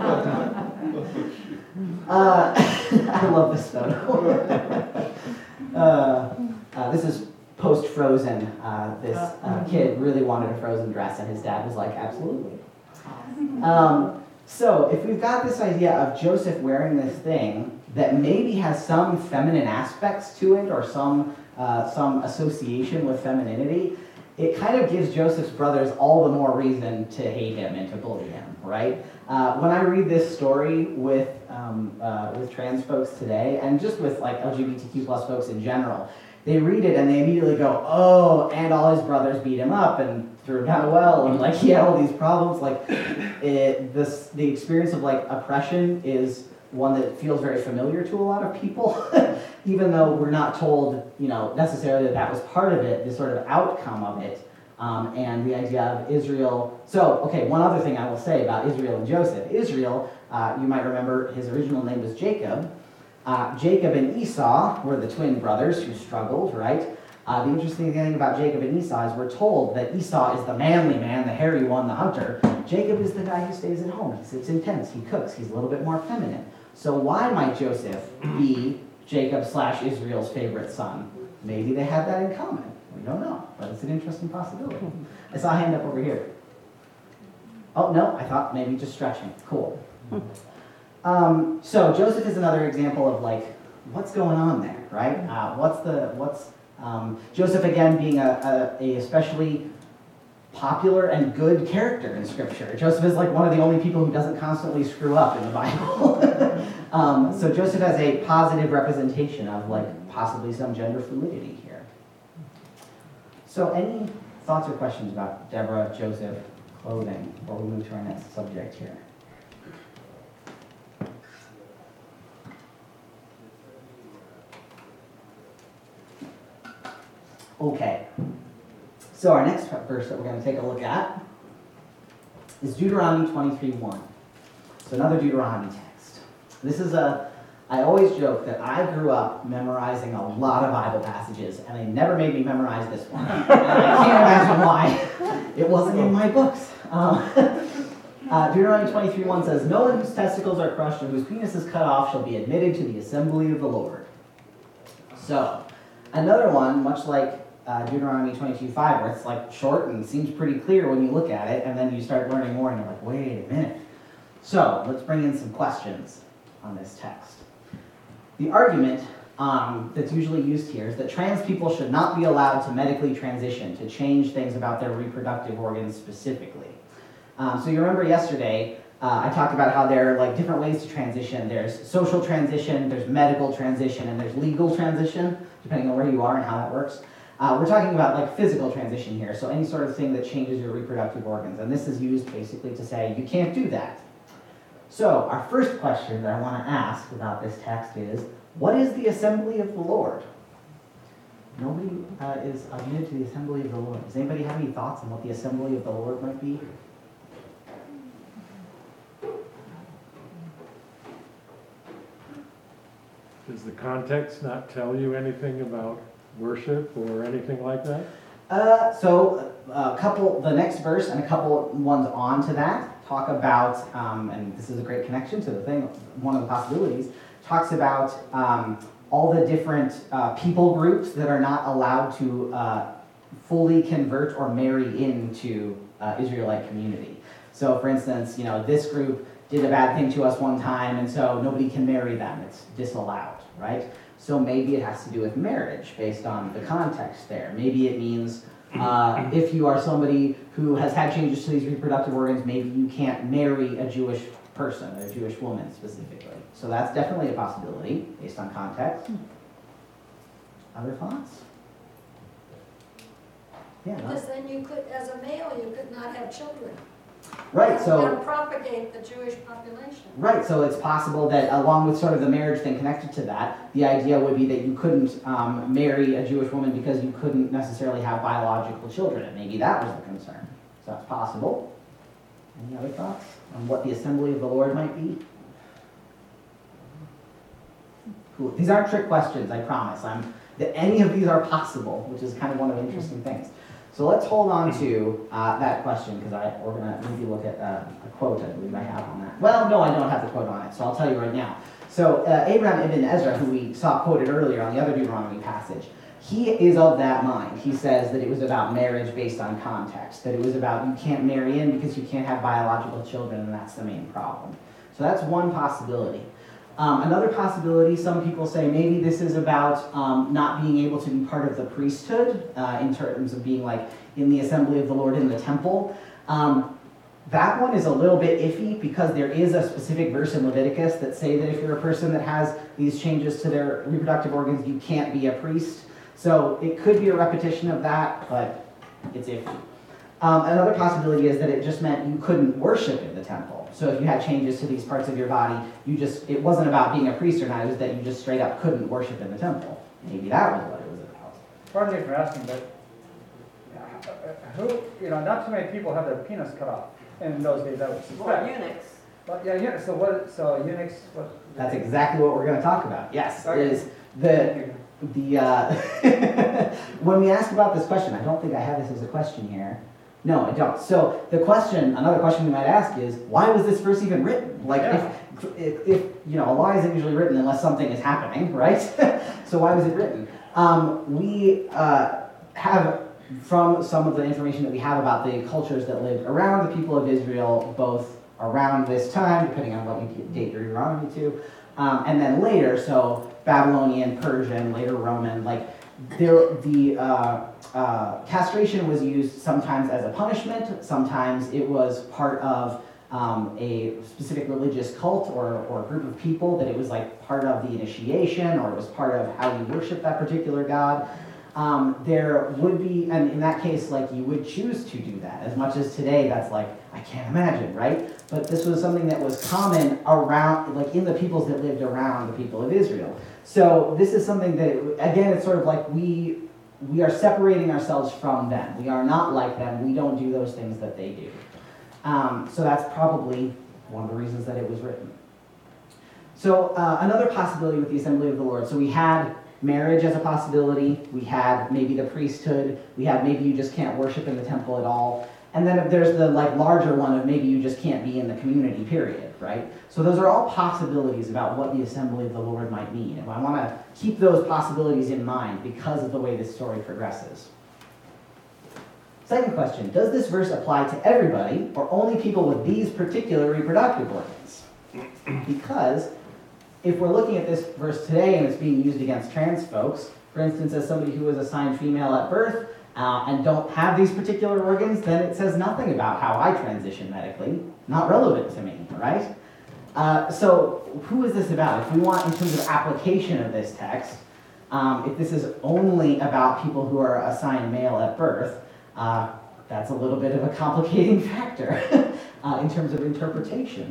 Uh, I love this photo. uh, uh, this is post-Frozen. Uh, this uh, kid really wanted a Frozen dress, and his dad was like, absolutely. Um, so if we've got this idea of Joseph wearing this thing that maybe has some feminine aspects to it or some, uh, some association with femininity, it kind of gives Joseph's brothers all the more reason to hate him and to bully him, right? Uh, when I read this story with, um, uh, with trans folks today, and just with like L G B T Q plus folks in general, they read it and they immediately go, oh, and all his brothers beat him up and threw him down a well, and like he had all these problems. Like, it, this, the experience of like oppression is one that feels very familiar to a lot of people, even though we're not told, you know, necessarily that that was part of it, the sort of outcome of it, um, and the idea of Israel. So, okay, one other thing I will say about Israel and Joseph. Israel, uh, you might remember his original name was Jacob. Uh, Jacob and Esau were the twin brothers who struggled, right? Uh, the interesting thing about Jacob and Esau is we're told that Esau is the manly man, the hairy one, the hunter. Jacob is the guy who stays at home. He sits in tents, he cooks, he's a little bit more feminine. So why might Joseph be Jacob slash Israel's favorite son? Maybe they had that in common. We don't know, but it's an interesting possibility. I saw a hand up over here. Oh, no, I thought maybe just stretching. Cool. Um, so Joseph is another example of like, what's going on there, right? Uh, what's the, what's, um, Joseph again being a, a, a especially popular and good character in Scripture. Joseph is like one of the only people who doesn't constantly screw up in the Bible. um, so Joseph has a positive representation of like possibly some gender fluidity here. So any thoughts or questions about Deborah, Joseph, clothing before we move to our next subject here? Okay, so our next verse that we're going to take a look at is Deuteronomy twenty-three one. So another Deuteronomy text. This is a, I always joke that I grew up memorizing a lot of Bible passages, and they never made me memorize this one. And I can't imagine why. It wasn't in my books. Um, uh, Deuteronomy twenty-three one says, no one whose testicles are crushed or whose penis is cut off shall be admitted to the assembly of the Lord. So, another one, much like Uh, Deuteronomy twenty-two five, where it's like short and seems pretty clear when you look at it, and then you start learning more and you're like, wait a minute. So let's bring in some questions on this text. The argument um, that's usually used here is that trans people should not be allowed to medically transition, to change things about their reproductive organs specifically. Um, so you remember yesterday, uh, I talked about how there are like different ways to transition. There's social transition, there's medical transition, and there's legal transition, depending on where you are and how that works. Uh, we're talking about like physical transition here, so any sort of thing that changes your reproductive organs. And this is used basically to say you can't do that. So our first question that I want to ask about this text is, what is the assembly of the Lord? Nobody uh, is admitted to the assembly of the Lord. Does anybody have any thoughts on what the assembly of the Lord might be? Does the context not tell you anything about worship or anything like that? Uh, so a couple, the next verse and a couple ones on to that talk about, um, and this is a great connection to the thing, one of the possibilities, talks about um, all the different uh, people groups that are not allowed to uh, fully convert or marry into uh, Israelite community. So for instance, you know, this group did a bad thing to us one time, and so nobody can marry them. It's disallowed, right? So maybe it has to do with marriage based on the context there. Maybe it means uh, if you are somebody who has had changes to these reproductive organs, maybe you can't marry a Jewish person, or a Jewish woman specifically. So that's definitely a possibility based on context. Other thoughts? Yeah, no. Because then you could, as a male, you could not have children. Right, so. And propagate the Jewish population. Right, so it's possible that along with sort of the marriage thing connected to that, the idea would be that you couldn't um, marry a Jewish woman because you couldn't necessarily have biological children, and maybe that was the concern. So that's possible. Any other thoughts on what the assembly of the Lord might be? Cool. These aren't trick questions, I promise. I'm, that any of these are possible, which is kind of one of the interesting things. So let's hold on to uh, that question, because I we're going to maybe look at uh, a quote I believe I have on that. Well, no, I don't have the quote on it, so I'll tell you right now. So uh, Abraham ibn Ezra, who we saw quoted earlier on the other Deuteronomy passage, he is of that mind. He says that it was about marriage based on context, that it was about you can't marry in because you can't have biological children, and that's the main problem. So that's one possibility. Um, another possibility, some people say maybe this is about um, not being able to be part of the priesthood uh, in terms of being like in the assembly of the Lord in the temple. Um, that one is a little bit iffy because there is a specific verse in Leviticus that say that if you're a person that has these changes to their reproductive organs, you can't be a priest. So it could be a repetition of that, but it's iffy. Um, another possibility is that it just meant you couldn't worship in the temple. So if you had changes to these parts of your body, you just it wasn't about being a priest or not, it was that you just straight up couldn't worship in the temple. Maybe that was what it was about. Pardon me for asking, but uh, who, you know, not too many people have their penis cut off in those days, I would suspect. Well, eunuchs. But yeah, eunuchs, so what, so eunuchs, what? That's exactly what we're going to talk about. Yes, Okay. is the the uh, when we ask about this question, I don't think I have this as a question here. No, I don't. So the question, another question we might ask is, why was this verse even written? Like, Yeah. if, if, if, you know, a law isn't usually written unless something is happening, right? So why was it written? Um, we uh, have, from some of the information that we have about the cultures that lived around the people of Israel, both around this time, depending on what you date your Deuteronomy to, um, and then later, so Babylonian, Persian, later Roman, like, there, the uh, uh, castration was used sometimes as a punishment, sometimes it was part of um, a specific religious cult or, or group of people, that it was like part of the initiation, or it was part of how you worship that particular god. Um, there would be, and in that case, like, you would choose to do that, as much as today that's like, I can't imagine, right? But this was something that was common around, like in the peoples that lived around the people of Israel. So this is something that, again, it's sort of like we we are separating ourselves from them. We are not like them. We don't do those things that they do. Um, so that's probably one of the reasons that it was written. So uh, another possibility with the assembly of the Lord. So we had marriage as a possibility. We had maybe the priesthood. We had maybe you just can't worship in the temple at all. And then there's the like larger one of maybe you just can't be in the community, period, right? So those are all possibilities about what the assembly of the Lord might mean. And I want to keep those possibilities in mind because of the way this story progresses. Second question, does this verse apply to everybody or only people with these particular reproductive organs? Because if we're looking at this verse today and it's being used against trans folks, for instance, as somebody who was assigned female at birth, Uh, and don't have these particular organs, then it says nothing about how I transition medically. Not relevant to me, right? Uh, so who is this about? If we want, in terms of application of this text, um, if this is only about people who are assigned male at birth, uh, that's a little bit of a complicating factor uh, in terms of interpretation.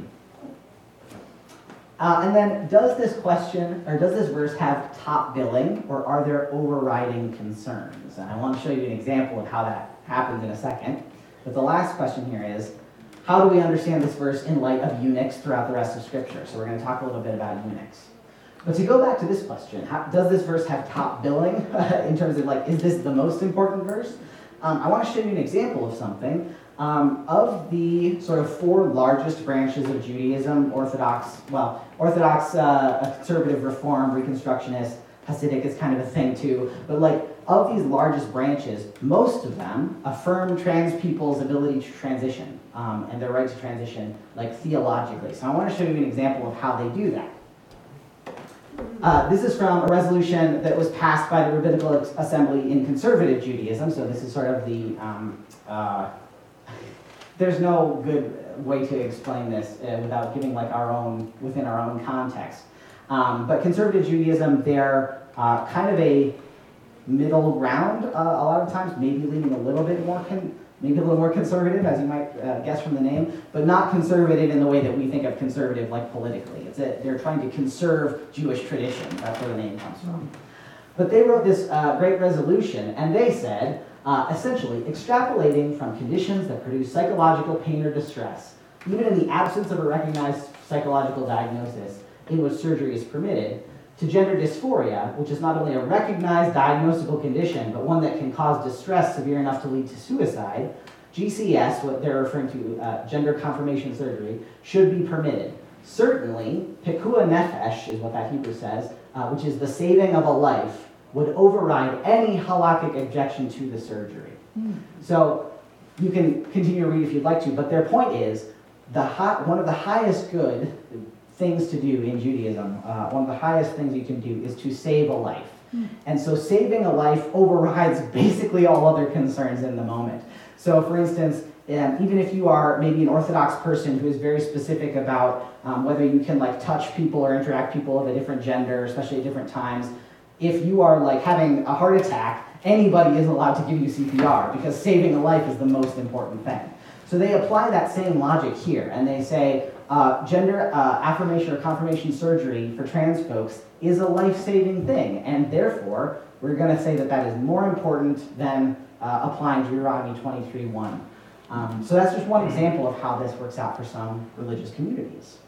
Uh, and then, does this question, or does this verse have top billing, or are there overriding concerns? And I want to show you an example of how that happens in a second. But the last question here is, how do we understand this verse in light of eunuchs throughout the rest of Scripture? So we're going to talk a little bit about eunuchs. But to go back to this question, how, does this verse have top billing in terms of, like, is this the most important verse? Um, I want to show you an example of something. Um, of the sort of four largest branches of Judaism, Orthodox, well, Orthodox, uh, Conservative, Reform, Reconstructionist, Hasidic is kind of a thing too, but like, of these largest branches, most of them affirm trans people's ability to transition, um, and their right to transition, like, theologically. So I want to show you an example of how they do that. Uh, this is from a resolution that was passed by the Rabbinical Assembly in Conservative Judaism, so this is sort of the, um, uh, there's no good way to explain this uh, without giving like our own, within our own context. Um, but Conservative Judaism, they're uh, kind of a middle ground uh, a lot of times, maybe leaning a little bit more, con- maybe a little more conservative, as you might uh, guess from the name, but not conservative in the way that we think of conservative, like politically. It's that they're trying to conserve Jewish tradition. That's where the name comes from. But they wrote this uh, great resolution, and they said, uh, essentially, extrapolating from conditions that produce psychological pain or distress, even in the absence of a recognized psychological diagnosis in which surgery is permitted, to gender dysphoria, which is not only a recognized diagnosable condition, but one that can cause distress severe enough to lead to suicide, G C S, what they're referring to, uh, gender confirmation surgery, should be permitted. Certainly, pikua nefesh is what that Hebrew says, uh, which is the saving of a life, would override any halakhic objection to the surgery. Mm. So you can continue to read if you'd like to, but their point is, the high, one of the highest good things to do in Judaism, uh, one of the highest things you can do is to save a life. Mm. And so saving a life overrides basically all other concerns in the moment. So for instance, um, even if you are maybe an Orthodox person who is very specific about um, whether you can like touch people or interact people of a different gender, especially at different times, if you are like having a heart attack, anybody is allowed to give you C P R because saving a life is the most important thing. So they apply that same logic here, and they say uh, gender uh, affirmation or confirmation surgery for trans folks is a life-saving thing, and therefore we're going to say that that is more important than uh, applying Deuteronomy twenty-three one. Um, so that's just one example of how this works out for some religious communities.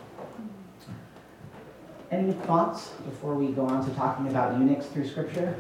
Any thoughts before we go on to talking about eunuchs through Scripture?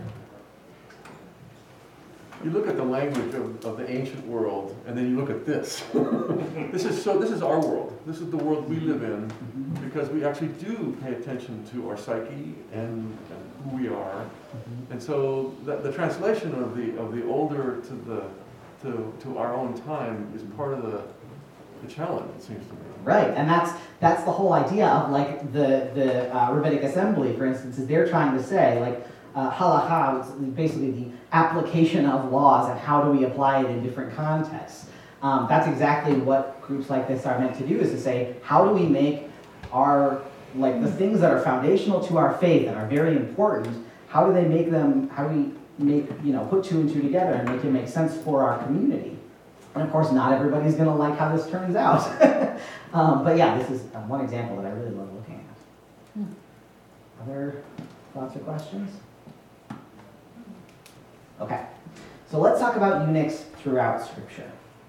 You look at the language of, of the ancient world, and then you look at this. This is so. This is our world. This is the world we live in, because we actually do pay attention to our psyche and, and who we are. And so the, the translation of the of the older to the to to our own time is part of the the challenge. It seems to me. Right, and that's that's the whole idea of like the the uh, rabbinic assembly, for instance, is they're trying to say like. Uh, halacha is basically the application of laws and how do we apply it in different contexts. Um, that's exactly what groups like this are meant to do, is to say, how do we make our, like the things that are foundational to our faith and are very important, how do they make them, how do we make, you know, put two and two together and make it make sense for our community? And of course, not everybody's going to like how this turns out. um, but yeah, this is one example that I really love looking at. Hmm. Other thoughts or questions? Okay, so let's talk about eunuchs throughout Scripture.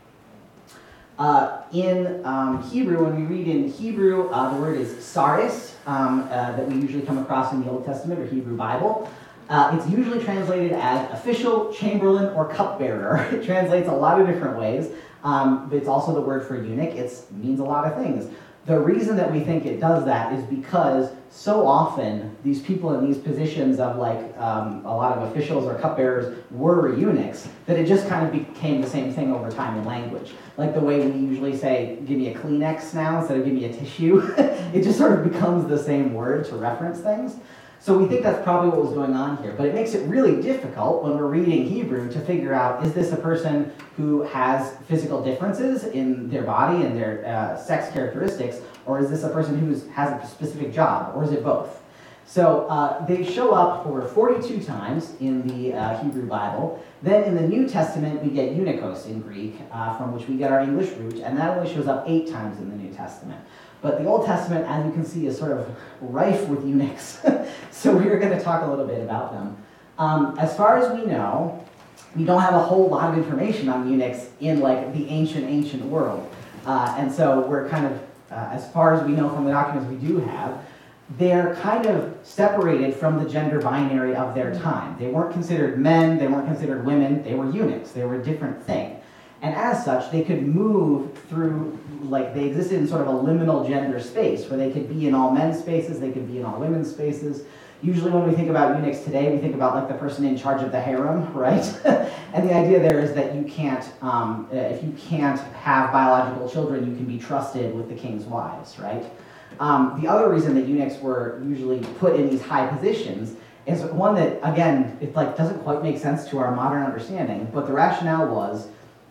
Uh, in um, Hebrew, when we read in Hebrew, uh, the word is saris, um, uh, that we usually come across in the Old Testament or Hebrew Bible. Uh, it's usually translated as official, chamberlain, or cupbearer. It translates a lot of different ways, um, but it's also the word for eunuch. It means a lot of things. The reason that we think it does that is because so often these people in these positions of like um, a lot of officials or cupbearers were eunuchs, that it just kind of became the same thing over time in language. Like the way we usually say, give me a Kleenex now instead of give me a tissue. It just sort of becomes the same word to reference things. So we think that's probably what was going on here, but it makes it really difficult when we're reading Hebrew to figure out, is this a person who has physical differences in their body and their uh, sex characteristics, or is this a person who has a specific job, or is it both? So uh, they show up over forty-two times in the uh, Hebrew Bible. Then in the New Testament, we get eunuchos in Greek, uh, from which we get our English root, and that only shows up eight times in the New Testament. But the Old Testament, as you can see, is sort of rife with eunuchs. So we're going to talk a little bit about them. Um, as far as we know, we don't have a whole lot of information on eunuchs in like the ancient, ancient world. Uh, and so we're kind of, uh, as far as we know from the documents we do have, they're kind of separated from the gender binary of their time. They weren't considered men, they weren't considered women, they were eunuchs. They were a different thing. And as such, they could move through, like they existed in sort of a liminal gender space where they could be in all men's spaces, they could be in all women's spaces. Usually when we think about eunuchs today, we think about like the person in charge of the harem, right? And the idea there is that you can't, um, if you can't have biological children, you can be trusted with the king's wives, right? Um, the other reason that eunuchs were usually put in these high positions is one that, again, it like doesn't quite make sense to our modern understanding, but the rationale was,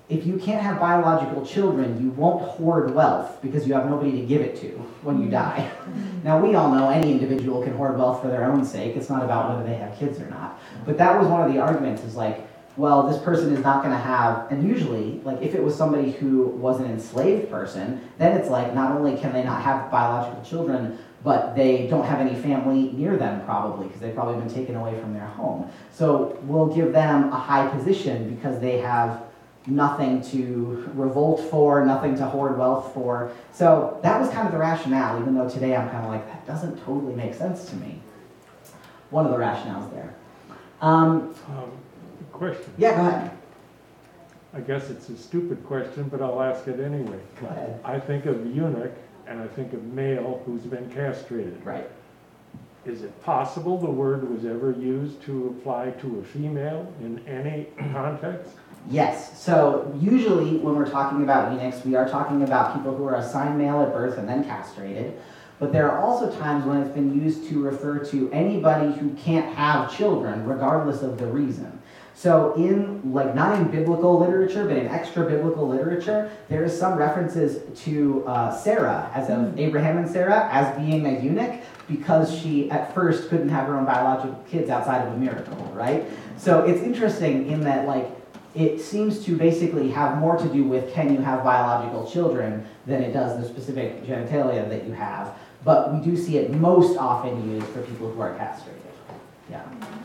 if you can't have biological children, you won't hoard wealth because you have nobody to give it to when you die. Now, we all know any individual can hoard wealth for their own sake. It's not about whether they have kids or not. But that was one of the arguments, is like, well, this person is not going to have, and usually, like, if it was somebody who was an enslaved person, then it's like, not only can they not have biological children, but they don't have any family near them probably, because they've probably been taken away from their home. So we'll give them a high position because they have nothing to revolt for, nothing to hoard wealth for. So that was kind of the rationale, even though today I'm kind of like, that doesn't totally make sense to me. One of the rationales there. Um, Um, Question. yeah, go ahead. I guess it's a stupid question, but I'll ask it anyway. Go ahead. I think of eunuch and I think of male who's been castrated. Right. Is it possible the word was ever used to apply to a female in any context? Yes. So usually when we're talking about eunuchs, we are talking about people who are assigned male at birth and then castrated. But there are also times when it's been used to refer to anybody who can't have children, regardless of the reason. So in, like, not in biblical literature, but in extra biblical literature, there is some references to uh, Sarah, as of Abraham and Sarah, as being a eunuch, because she at first couldn't have her own biological kids outside of a miracle, right? So it's interesting in that, like, it seems to basically have more to do with can you have biological children than it does the specific genitalia that you have. But we do see it most often used for people who are castrated. Yeah.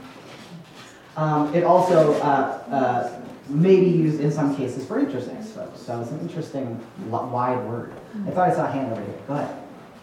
Um, it also uh, uh, may be used in some cases for intersex folks. So it's an interesting, wide word. I thought I saw a hand over here. Go ahead.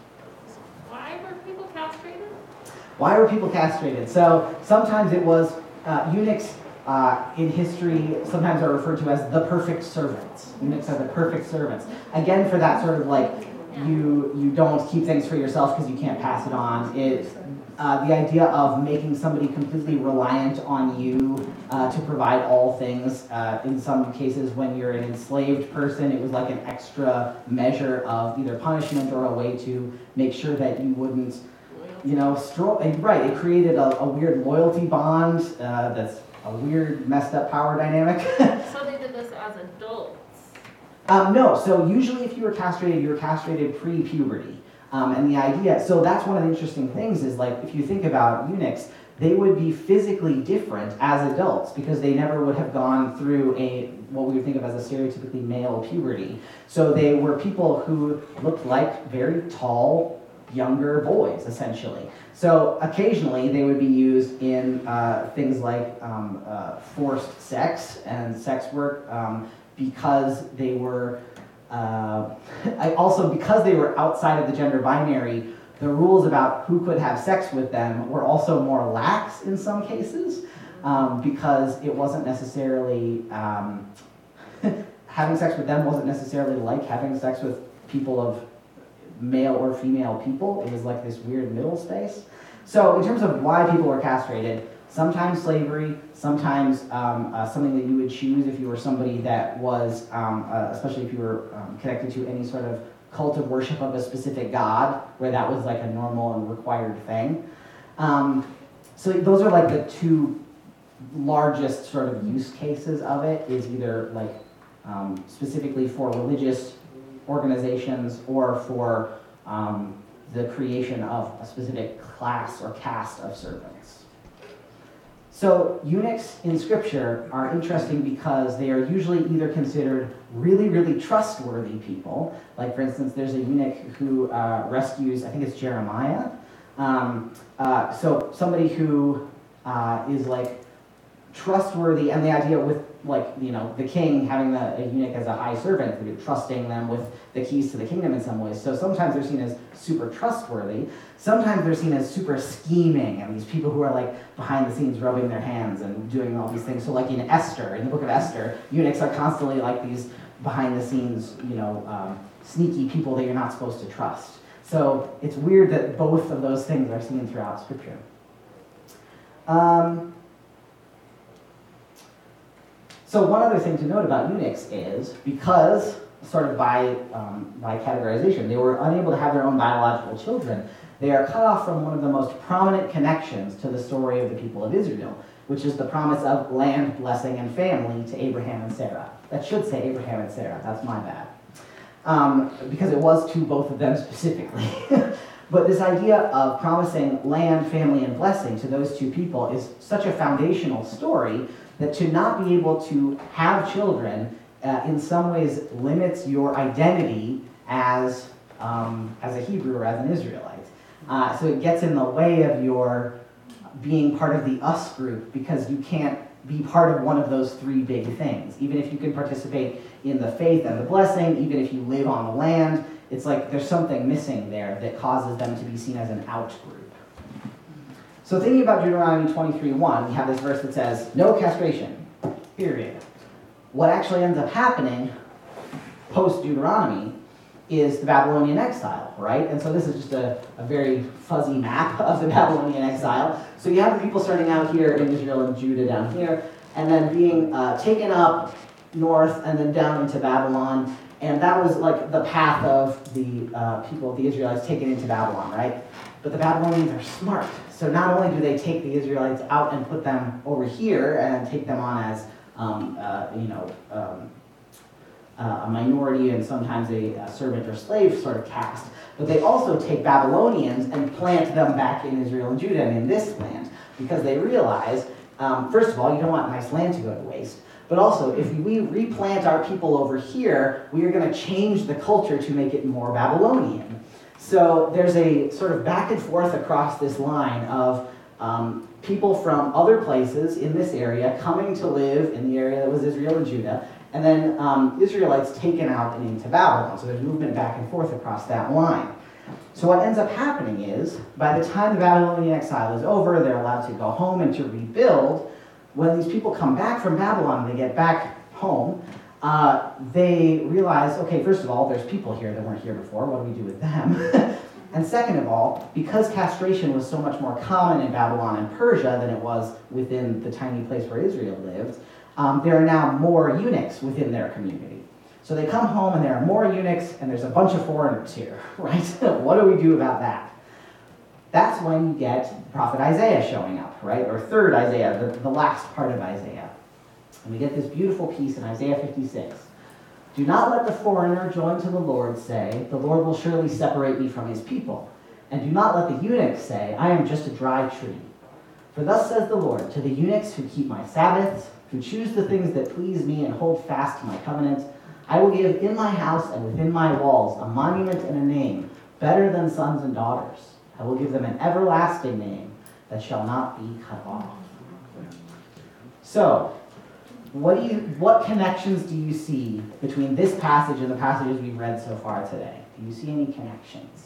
Why were people castrated? Why were people castrated? So sometimes it was uh, eunuchs uh, in history sometimes are referred to as the perfect servants. Eunuchs are the perfect servants. Again, for that sort of like, you you don't keep things for yourself because you can't pass it on. It, uh, the idea of making somebody completely reliant on you uh, to provide all things. Uh, in some cases, when you're an enslaved person, it was like an extra measure of either punishment or a way to make sure that you wouldn't, you know, stro- right, it created a, a weird loyalty bond uh, that's a weird, messed up power dynamic. So they did this as adults. Um, no, so usually if you were castrated, you were castrated pre-puberty. Um, and the idea, so that's one of the interesting things is, like, if you think about eunuchs, they would be physically different as adults because they never would have gone through a, what we would think of as a stereotypically male puberty. So they were people who looked like very tall, younger boys, essentially. So occasionally they would be used in uh, things like um, uh, forced sex and sex work, um, because they were, uh, I also because they were outside of the gender binary, the rules about who could have sex with them were also more lax in some cases, um, because it wasn't necessarily, um, having sex with them wasn't necessarily like having sex with people of male or female people. It was like this weird middle space. So in terms of why people were castrated, sometimes slavery, sometimes um, uh, something that you would choose if you were somebody that was, um, uh, especially if you were um, connected to any sort of cult of worship of a specific god, where that was like a normal and required thing. Um, so those are like the two largest sort of use cases of it, is either like um, specifically for religious organizations or for um, the creation of a specific class or caste of servants. So eunuchs in scripture are interesting because they are usually either considered really, really trustworthy people. Like, for instance, there's a eunuch who uh, rescues, I think it's Jeremiah. Um, uh, so somebody who uh, is like trustworthy, and the idea with, like, you know, the king having the, a eunuch as a high servant, trusting them with the keys to the kingdom in some ways. So sometimes they're seen as super trustworthy. Sometimes they're seen as super scheming, and these people who are like behind the scenes rubbing their hands and doing all these things. So like in Esther, in the book of Esther, eunuchs are constantly like these behind the scenes, you know, um, sneaky people that you're not supposed to trust. So it's weird that both of those things are seen throughout scripture. Um, So one other thing to note about eunuchs is, because, sort of by, um, by categorization, they were unable to have their own biological children, they are cut off from one of the most prominent connections to the story of the people of Israel. which is the promise of land, blessing, and family to Abraham and Sarah. That should say Abraham and Sarah, that's my bad. Um, because it was to both of them specifically. But this idea of promising land, family, and blessing to those two people is such a foundational story that to not be able to have children uh, in some ways limits your identity as, um, as a Hebrew or as an Israelite. Uh, so it gets in the way of your being part of the us group because you can't be part of one of those three big things. Even if you can participate in the faith and the blessing, even if you live on the land, it's like there's something missing there that causes them to be seen as an out group. So thinking about Deuteronomy twenty-three one, we have this verse that says, no castration, period. What actually ends up happening post-Deuteronomy is the Babylonian exile, right? And so this is just a, a very fuzzy map of the Babylonian exile. So you have the people starting out here in Israel and Judah down here, and then being uh, taken up north and then down into Babylon. And that was like the path of the uh, people, the Israelites taken into Babylon, right? But the Babylonians are smart. So not only do they take the Israelites out and put them over here and take them on as, um, uh, you know, um, uh, a minority and sometimes a, a servant or slave sort of caste, but they also take Babylonians and plant them back in Israel and Judah and in this land because they realize, um, first of all, you don't want nice land to go to waste. But also, if we replant our people over here, we are going to change the culture to make it more Babylonian. So there's a sort of back and forth across this line of um, people from other places in this area coming to live in the area that was Israel and Judah, and then um, Israelites taken out and into Babylon. So there's movement back and forth across that line. So what ends up happening is, by the time the Babylonian exile is over, they're allowed to go home and to rebuild. When these people come back from Babylon and they get back home, uh, they realize, okay, first of all, there's people here that weren't here before. What do we do with them? And second of all, because castration was so much more common in Babylon and Persia than it was within the tiny place where Israel lived, um, there are now more eunuchs within their community. So they come home and there are more eunuchs and there's a bunch of foreigners here, right? What do we do about that? That's when you get the prophet Isaiah showing up, right? Or third Isaiah, the, the last part of Isaiah. And we get this beautiful piece in Isaiah fifty-six. Do not let the foreigner join to the Lord say, the Lord will surely separate me from his people. And do not let the eunuch say, I am just a dry tree. For thus says the Lord, to the eunuchs who keep my Sabbaths, who choose the things that please me and hold fast to my covenant, I will give in my house and within my walls a monument and a name, better than sons and daughters. I will give them an everlasting name that shall not be cut off. So, what do you, what connections do you see between this passage and the passages we've read so far today? Do you see any connections?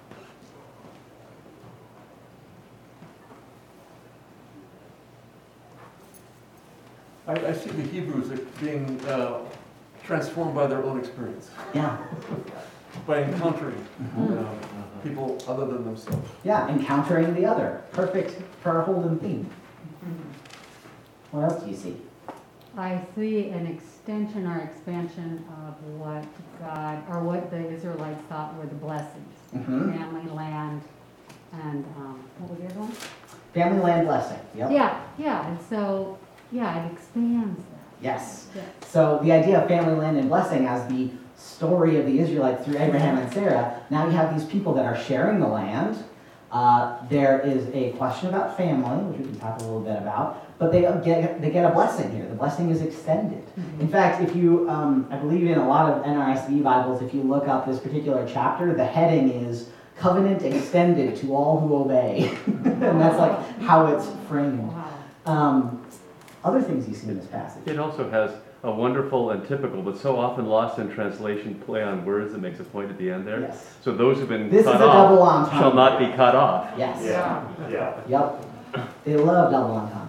I, I see the Hebrews being uh, transformed by their own experience, Yeah. by encountering Mhm. uh, people other than themselves. Yeah, encountering the other. Perfect for our Holden theme. What else do you see? I see an extension or expansion of what God, or what the Israelites thought were the blessings. Mm-hmm. Family, land, and, um, what was the other one? Family, land, blessing. Yep. Yeah, yeah, and so, yeah, it expands that. Yes. Yes. So the idea of family, land, and blessing as the story of the Israelites through Abraham and Sarah, now you have these people that are sharing the land. Uh, there is a question about family, which we can talk a little bit about, but they get they get a blessing here. The blessing is extended. Mhm. In fact, if you, um, I believe in a lot of N R S V Bibles, if you look up this particular chapter, the heading is Covenant Extended to All Who Obey. And that's like how it's framed. Wow. Um, other things you see in this passage. It also has a wonderful and typical, but so often lost in translation, play on words that makes a point at the end there. Yes. So those who've been This is cut a double off entendre. shall not be cut off. Yes. Yeah, yeah. Yep. They love double entendres.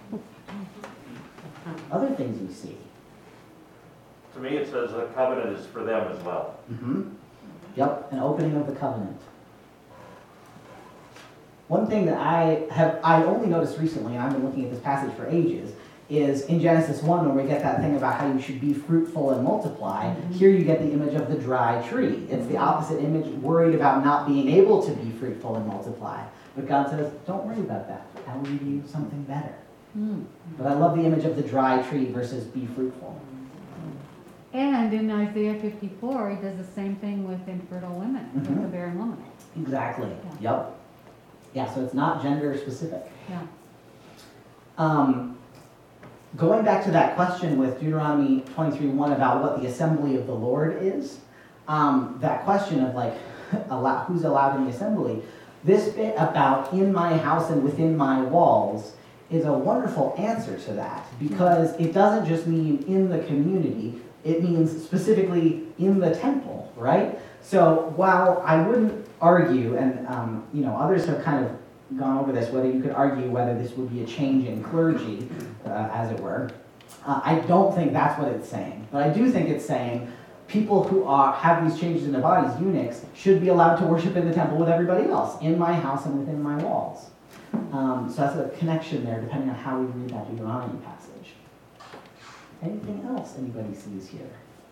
Other things you see. To me, it says the covenant is for them as well. Mm-hmm. Yep, an opening of the covenant. One thing that I have, I only noticed recently, and I've been looking at this passage for ages, is in Genesis one, when we get that thing about how you should be fruitful and multiply, mm-hmm. Here you get the image of the dry tree. It's the opposite image, worried about not being able to be fruitful and multiply. But God says, don't worry about that. I will give you something better. Mm. But I love the image of the dry tree versus be fruitful. And in Isaiah fifty-four, he does the same thing with infertile women, with Mhm. the barren woman. Exactly. Yep. Yeah, so it's not gender specific. Yeah. Um, going back to that question with Deuteronomy twenty-three one about what the assembly of the Lord is, um, that question of like allow, who's allowed in the assembly, this bit about in my house and within my walls is a wonderful answer to that, because it doesn't just mean in the community, it means specifically in the temple, right? So while I wouldn't argue, and um, you know, others have kind of gone over this, whether you could argue whether this would be a change in clergy, uh, as it were, uh, I don't think that's what it's saying. But I do think it's saying people who are have these changes in their bodies, eunuchs, should be allowed to worship in the temple with everybody else, in my house and within my walls. Um, so that's a connection there, depending on how we read that Deuteronomy passage. Anything else anybody sees here?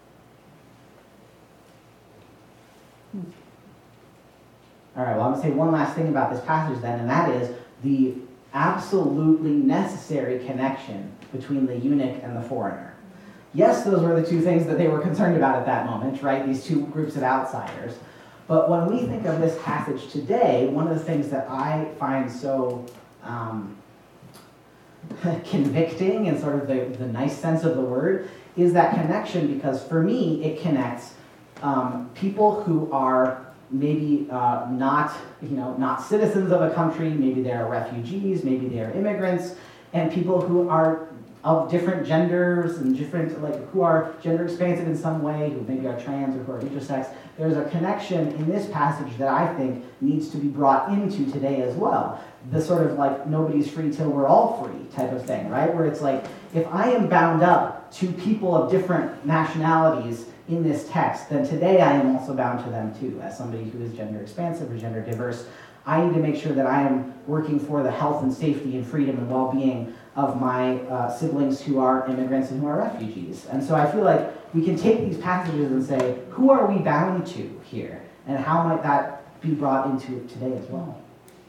Hmm. All right, well, I'm going to say one last thing about this passage then, and that is the absolutely necessary connection between the eunuch and the foreigner. Yes, those were the two things that they were concerned about at that moment, right? These two groups of outsiders. But when we think of this passage today, one of the things that I find so um, convicting and sort of the, the nice sense of the word is that connection, because for me, it connects um, people who are maybe uh, not, you know, not citizens of a country, maybe they're refugees, maybe they're immigrants, and people who are of different genders and different, like, who are gender expansive in some way, who maybe are trans or who are intersex. There's a connection in this passage that I think needs to be brought into today as well. The sort of like nobody's free till we're all free type of thing, right? Where it's like, if I am bound up to people of different nationalities in this text, then today I am also bound to them too, as somebody who is gender expansive or gender diverse. I need to make sure that I am working for the health and safety and freedom and well-being of my uh, siblings who are immigrants and who are refugees. And so I feel like we can take these passages and say, who are we bound to here? And how might that be brought into it today as well?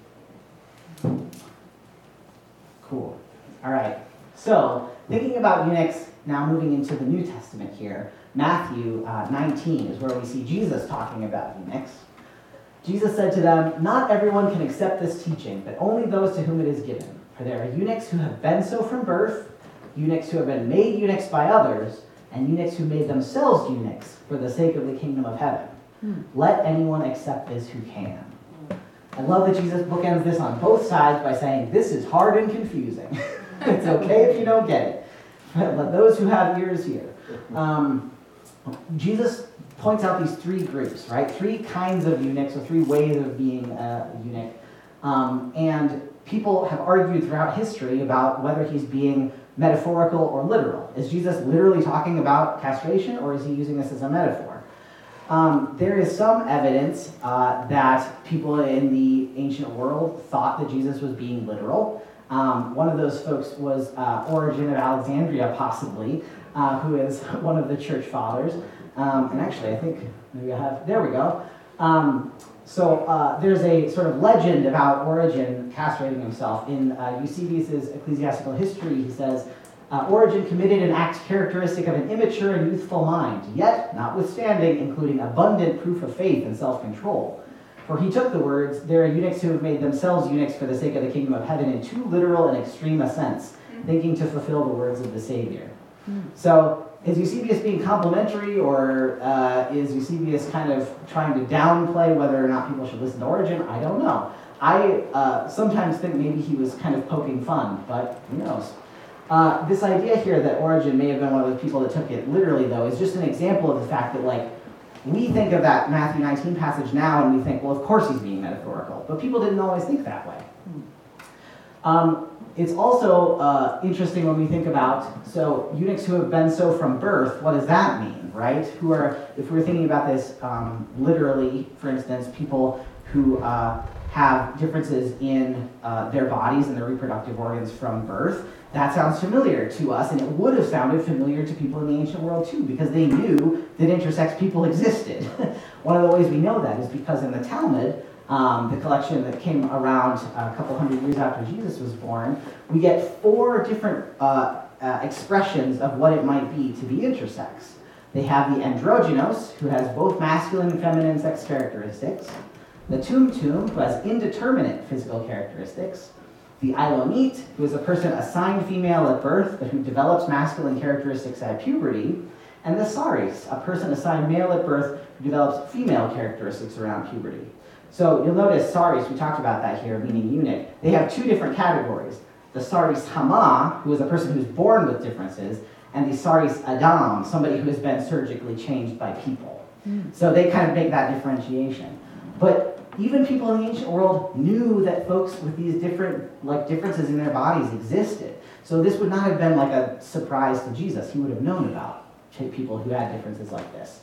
Cool. All right. So thinking about eunuchs, now moving into the New Testament here, Matthew uh, nineteen is where we see Jesus talking about eunuchs. Jesus said to them, "Not everyone can accept this teaching, but only those to whom it is given. For there are eunuchs who have been so from birth, eunuchs who have been made eunuchs by others, and eunuchs who made themselves eunuchs for the sake of the kingdom of heaven. Hmm. Let anyone accept this who can." I love that Jesus bookends this on both sides by saying, this is hard and confusing. It's okay if you don't get it. But let those who have ears hear. Um, Jesus points out these three groups, right? Three kinds of eunuchs, or three ways of being a eunuch. Um, and people have argued throughout history about whether he's being metaphorical or literal. Is Jesus literally talking about castration, or is he using this as a metaphor? Um, there is some evidence uh, that people in the ancient world thought that Jesus was being literal. Um, one of those folks was uh, Origen of Alexandria, possibly, uh, who is one of the church fathers. Um, and actually, I think maybe I have, there we go. Um, so uh, there's a sort of legend about Origen castrating himself. In uh, Eusebius's Ecclesiastical History, he says, uh, Origen committed an act characteristic of an immature and youthful mind, yet, notwithstanding, including abundant proof of faith and self-control. For he took the words, there are eunuchs who have made themselves eunuchs for the sake of the kingdom of heaven, in too literal and extreme a sense, thinking to fulfill the words of the Savior. Mm. So, is Eusebius being complimentary, or uh, is Eusebius kind of trying to downplay whether or not people should listen to Origen? I don't know. I uh, sometimes think maybe he was kind of poking fun, but who knows? Uh, this idea here that Origen may have been one of those people that took it literally, though, is just an example of the fact that, like, we think of that Matthew nineteen passage now and we think, well, of course he's being metaphorical. But people didn't always think that way. Um, it's also uh, interesting when we think about, so eunuchs who have been so from birth, what does that mean, right? Who are, if we're thinking about this um, literally, for instance, people who uh, have differences in uh, their bodies and their reproductive organs from birth, that sounds familiar to us, and it would have sounded familiar to people in the ancient world too, because they knew that intersex people existed. One of the ways we know that is because in the Talmud, um, the collection that came around a couple hundred years after Jesus was born, we get four different uh, uh, expressions of what it might be to be intersex. They have the androgynos, who has both masculine and feminine sex characteristics, the tum tum, who has indeterminate physical characteristics, the Ilonite, who is a person assigned female at birth, but who develops masculine characteristics at puberty, and the Saris, a person assigned male at birth, who develops female characteristics around puberty. So you'll notice Saris, we talked about that here, meaning eunuch, they have two different categories. The Saris Hama, who is a person who's born with differences, and the Saris Adam, somebody who has been surgically changed by people. Mm. So they kind of make that differentiation. But even people in the ancient world knew that folks with these different like differences in their bodies existed. So this would not have been like a surprise to Jesus. He would have known about people who had differences like this.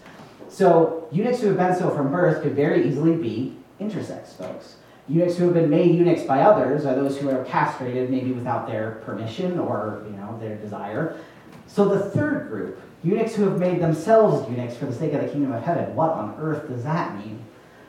So eunuchs who have been so from birth could very easily be intersex folks. Eunuchs who have been made eunuchs by others are those who are castrated maybe without their permission or you know their desire. So the third group, eunuchs who have made themselves eunuchs for the sake of the kingdom of heaven, what on earth does that mean?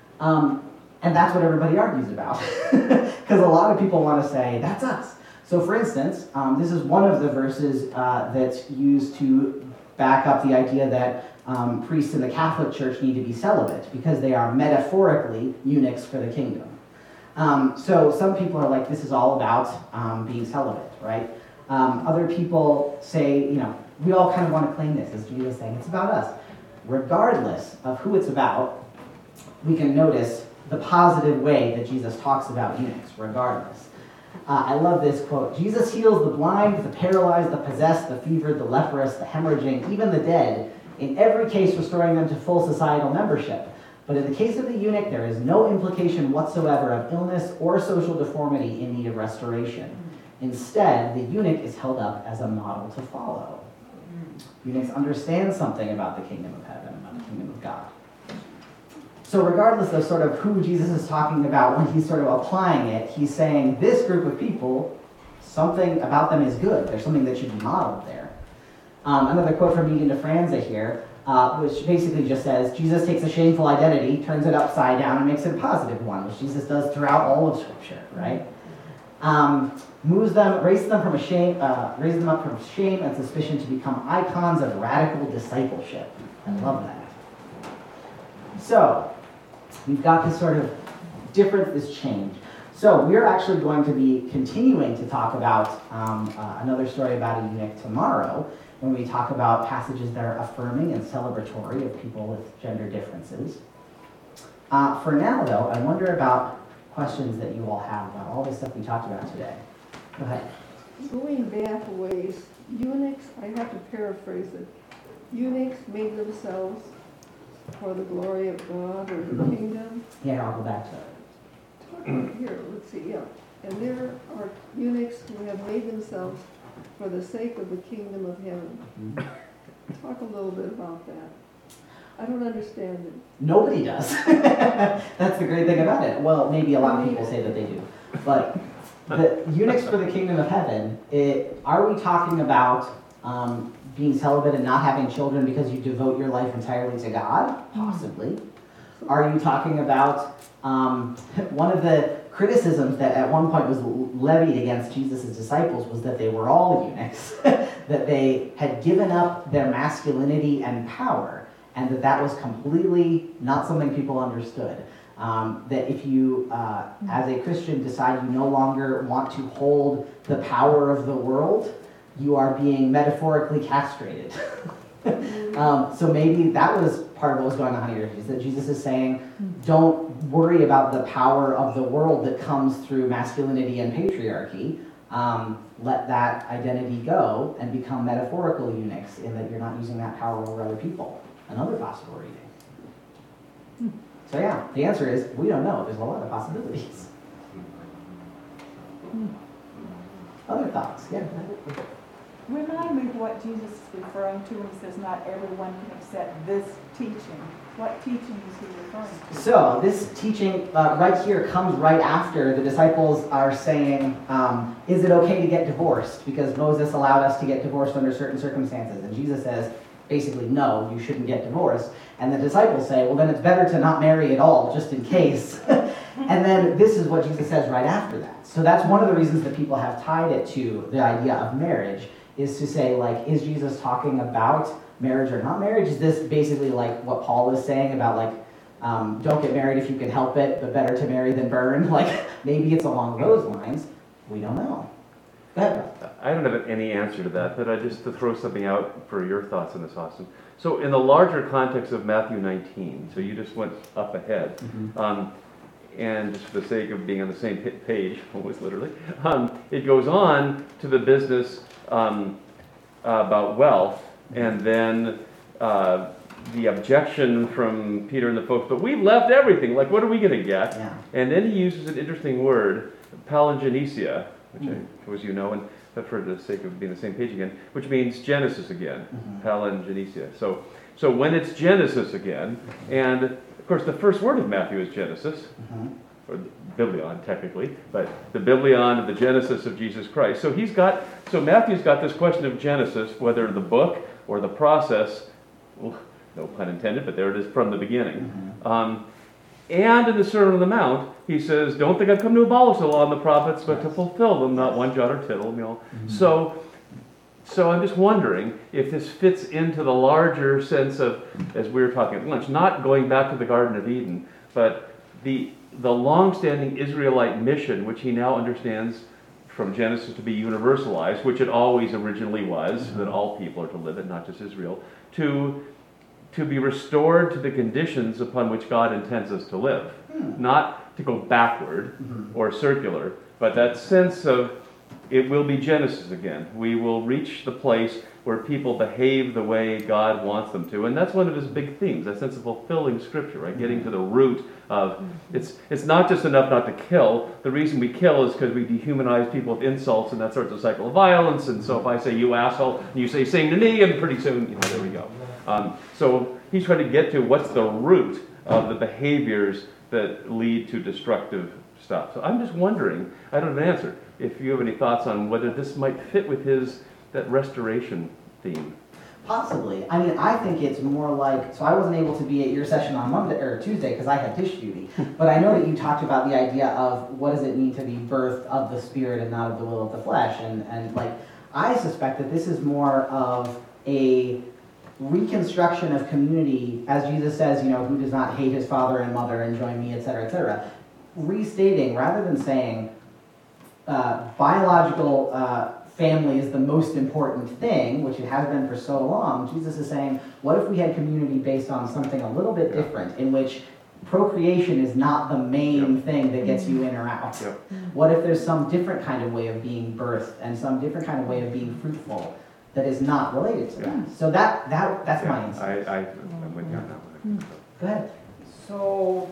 Um, and that's what everybody argues about. Because a lot of people want to say, that's us. So for instance, um, this is one of the verses uh, that's used to back up the idea that um, priests in the Catholic Church need to be celibate because they are metaphorically eunuchs for the kingdom. Um, so some people are like, this is all about um, being celibate, right? Um, other people say, you know, we all kind of want to claim this, as Jesus is saying, it's about us. Regardless of who it's about, we can notice the positive way that Jesus talks about eunuchs, regardless. Uh, I love this quote. Jesus heals the blind, the paralyzed, the possessed, the fevered, the leprous, the hemorrhaging, even the dead, in every case restoring them to full societal membership. But in the case of the eunuch, there is no implication whatsoever of illness or social deformity in need of restoration. Instead, the eunuch is held up as a model to follow. Eunuchs understand something about the kingdom of heaven, about the kingdom of God. So regardless of sort of who Jesus is talking about when he's sort of applying it, he's saying this group of people, something about them is good. There's something that should be modeled there. Um, another quote from Megan DeFranza here, uh, which basically just says, Jesus takes a shameful identity, turns it upside down, and makes it a positive one, which Jesus does throughout all of Scripture, right? Um, moves them, raises them from a shame, uh, raises them up from shame and suspicion to become icons of radical discipleship. I love that. So, we've got this sort of difference, this change. So we're actually going to be continuing to talk about um, uh, another story about a eunuch tomorrow when we talk about passages that are affirming and celebratory of people with gender differences. Uh, for now, though, I wonder about questions that you all have about all this stuff we talked about today. Go ahead. Going back a ways, eunuchs, I have to paraphrase it, eunuchs made themselves for the glory of God or the kingdom. Yeah, I'll go back to it. Talk about here, let's see, yeah. And there are eunuchs who have made themselves for the sake of the kingdom of heaven. Mm-hmm. Talk a little bit about that. I don't understand it. Nobody does. That's the great thing about it. Well, maybe a lot of people say that they do. But the eunuchs for the kingdom of heaven, it, are we talking about um, being celibate and not having children because you devote your life entirely to God? Possibly. Are you talking about um, one of the criticisms that at one point was levied against Jesus' disciples was that they were all eunuchs, that they had given up their masculinity and power, and that that was completely not something people understood. Um, that if you, uh, as a Christian, decide you no longer want to hold the power of the world, you are being metaphorically castrated. um, so maybe that was part of what was going on here, is that Jesus is saying, don't worry about the power of the world that comes through masculinity and patriarchy. Um, let that identity go and become metaphorical eunuchs in that you're not using that power over other people. Another possible reading. So yeah, the answer is, we don't know. There's a lot of possibilities. Other thoughts? Yeah. Remind me what Jesus is referring to when he says not everyone can accept this teaching. What teaching is he referring to? So this teaching uh, right here comes right after the disciples are saying, um, is it okay to get divorced? Because Moses allowed us to get divorced under certain circumstances. And Jesus says, basically, no, you shouldn't get divorced. And the disciples say, well, then it's better to not marry at all, just in case. And then this is what Jesus says right after that. So that's one of the reasons that people have tied it to the idea of marriage, is to say, like, is Jesus talking about marriage or not marriage? Is this basically like what Paul is saying about, like, um, don't get married if you can help it, but better to marry than burn? Like, maybe it's along those lines. We don't know. Go ahead, Rob. I don't have any answer to that, but I just to throw something out for your thoughts on this, Austin. So in the larger context of Matthew nineteen, so you just went up ahead, Mm-hmm. um, and just for the sake of being on the same page, almost literally, um, it goes on to the business um, about wealth, and then uh, the objection from Peter and the folks, but we've left everything, like what are we going to get? Yeah. And then he uses an interesting word, palingenesia, which Mm. I, as you know, and but for the sake of being on the same page again, which means Genesis again, Mm-hmm. palingenesia. So, so when it's Genesis again, and of course the first word of Matthew is Genesis, Mm-hmm. or Biblion technically, but the Biblion of the Genesis of Jesus Christ. So he's got, so Matthew's got this question of Genesis, whether the book or the process, well, no pun intended, but there it is from the beginning. Mm-hmm. Um, and in the Sermon on the Mount, he says, don't think I've come to abolish the law and the prophets, but to fulfill them, not one jot or tittle. You know. Mm-hmm. So, so I'm just wondering if this fits into the larger sense of, as we were talking at lunch, not going back to the Garden of Eden, but the the long-standing Israelite mission, which he now understands from Genesis to be universalized, which it always originally was, mm-hmm. that all people are to live it, not just Israel, to to be restored to the conditions upon which God intends us to live. Hmm. Not to go backward Mm-hmm. or circular, but that sense of it will be Genesis again. We will reach the place where people behave the way God wants them to. And that's one of his big themes, that sense of fulfilling Scripture, right? Getting to the root of, it's it's not just enough not to kill. The reason we kill is because we dehumanize people with insults, and that starts a cycle of violence. And so if I say, you asshole, and you say, same to me, and pretty soon, you know, there we go. Um, so he's trying to get to what's the root of the behaviors that lead to destructive stuff. So I'm just wondering, I don't have an answer, if you have any thoughts on whether this might fit with his, that restoration theme. Possibly. I mean, I think it's more like, so I wasn't able to be at your session on Monday or Tuesday because I had dish duty, but I know that you talked about the idea of what does it mean to be birthed of the Spirit and not of the will of the flesh, and, and like, I suspect that this is more of a reconstruction of community, as Jesus says, you know, who does not hate his father and mother and join me, et cetera, et cetera. Restating, rather than saying uh, biological uh, family is the most important thing, which it has been for so long, Jesus is saying, what if we had community based on something a little bit different, in which procreation is not the main yep. thing that gets you in or out? Yep. What if there's some different kind of way of being birthed and some different kind of way of being fruitful that is not related to that? So that, that that's yeah, my answer. I, I, I'm with you on that one. Go ahead. So,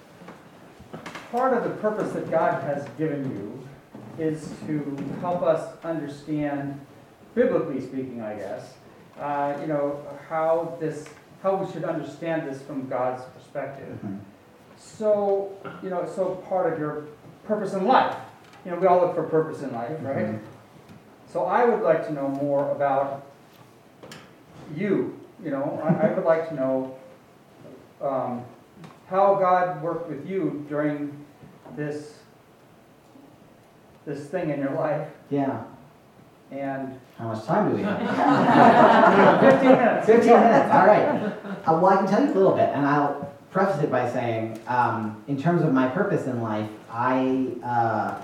part of the purpose that God has given you is to help us understand, biblically speaking, I guess, uh, you know, how this, how we should understand this from God's perspective. Mm-hmm. So, you know, so part of your purpose in life, you know, we all look for purpose in life, right? Mm-hmm. So I would like to know more about you, you know, I, I would like to know um, how God worked with you during this this thing in your life. Yeah. And how much time do we have? Fifteen minutes. Fifteen minutes. All right. Uh, well, I can tell you a little bit, and I'll preface it by saying, um, in terms of my purpose in life, I, uh,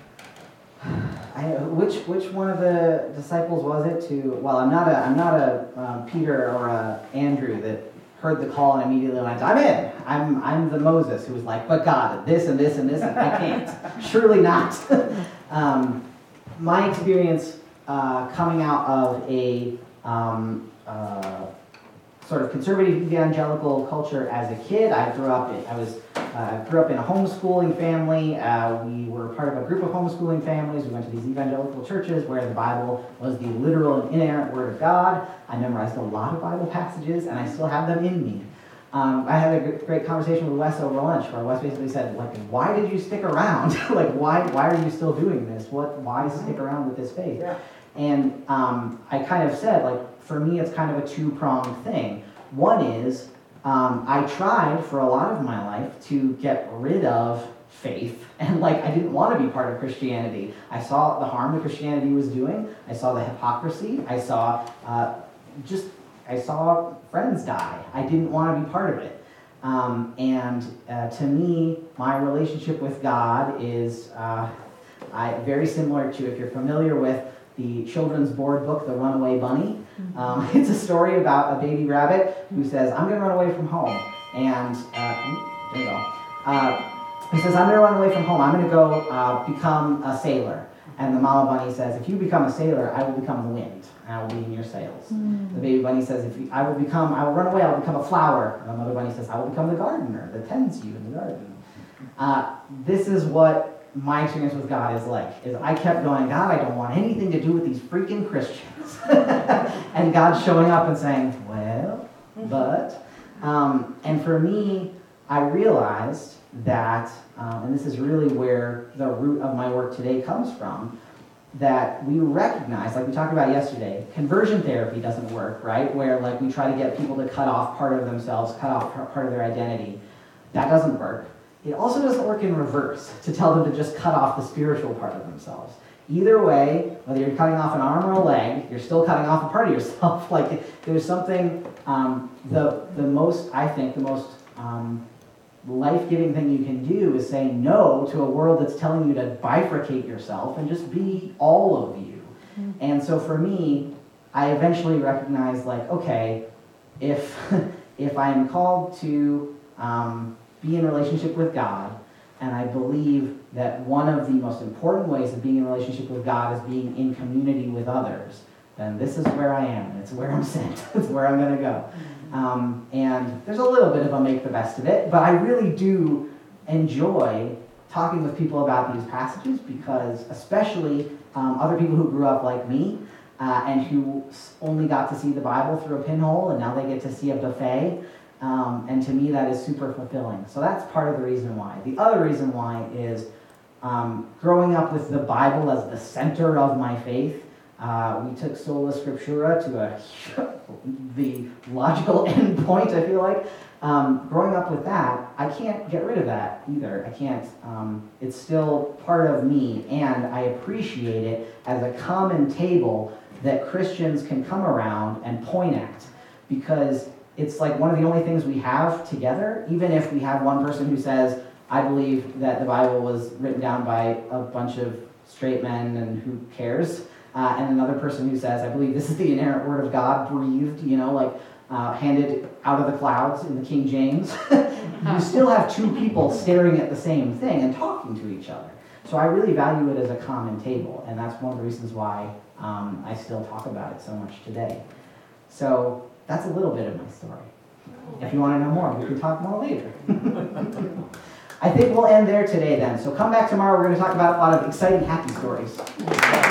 I which which one of the disciples was it to? Well, I'm not a I'm not a um, Peter or a Andrew that heard the call and immediately went, I'm in. I'm I'm the Moses who was like, but God, this and this and this, and I can't. Surely not. um, my experience uh, coming out of a um, uh, sort of conservative evangelical culture as a kid, I grew up. In, I was uh, grew up in a homeschooling family. Uh, we were part of a group of homeschooling families. We went to these evangelical churches where the Bible was the literal and inerrant Word of God. I memorized a lot of Bible passages, and I still have them in me. Um, I had a great conversation with Wes over lunch, where Wes basically said, like, why did you stick around? like, why why are you still doing this? What why stick around with this faith? Yeah. And um, I kind of said, like, for me, it's kind of a two-pronged thing. One is, um, I tried for a lot of my life to get rid of faith, and like I didn't want to be part of Christianity. I saw the harm that Christianity was doing. I saw the hypocrisy. I saw uh, just I saw friends die. I didn't want to be part of it. Um, and uh, to me, my relationship with God is uh, I, very similar to, if you're familiar with the children's board book, The Runaway Bunny. Um, it's a story about a baby rabbit who says, I'm going to run away from home. And, uh, there you go. Uh, he says, I'm going to run away from home. I'm going to go uh, become a sailor. And the mama bunny says, if you become a sailor, I will become the wind, and I will be in your sails. Mm. The baby bunny says, if you, I will become, I will run away, I will become a flower. And the mother bunny says, I will become the gardener that tends you in the garden. Uh, this is what my experience with God is like, is I kept going, God, I don't want anything to do with these freaking Christians. And God's showing up and saying, well, but, um, and for me, I realized that, um, and this is really where the root of my work today comes from, that we recognize, like we talked about yesterday, conversion therapy doesn't work, right? Where like we try to get people to cut off part of themselves, cut off part of their identity. That doesn't work. It also doesn't work in reverse, to tell them to just cut off the spiritual part of themselves. Either way, whether you're cutting off an arm or a leg, you're still cutting off a part of yourself. Like there's something, um, the the most, I think, the most um, life-giving thing you can do is say no to a world that's telling you to bifurcate yourself and just be all of you. Mm-hmm. And so for me, I eventually recognized, like, okay, if if I am called to um, be in relationship with God, and I believe that one of the most important ways of being in relationship with God is being in community with others, then this is where I am. It's where I'm sent. It's where I'm going to go. Um, and there's a little bit of a make the best of it, but I really do enjoy talking with people about these passages because especially um, other people who grew up like me uh, and who only got to see the Bible through a pinhole and now they get to see a buffet. Um, and to me, that is super fulfilling. So that's part of the reason why. The other reason why is um, growing up with the Bible as the center of my faith. Uh, we took sola scriptura to a the logical end point, I feel like. Um, growing up with that, I can't get rid of that either. I can't, um, it's still part of me, and I appreciate it as a common table that Christians can come around and point at, because it's like one of the only things we have together, even if we have one person who says, I believe that the Bible was written down by a bunch of straight men and who cares, uh, and another person who says, I believe this is the inerrant word of God, breathed, you know, like uh, handed out of the clouds in the King James. You still have two people staring at the same thing and talking to each other. So I really value it as a common table, and that's one of the reasons why um, I still talk about it so much today. So that's a little bit of my story. If you want to know more, we can talk more later. I think we'll end there today then. So come back tomorrow. We're going to talk about a lot of exciting, happy stories.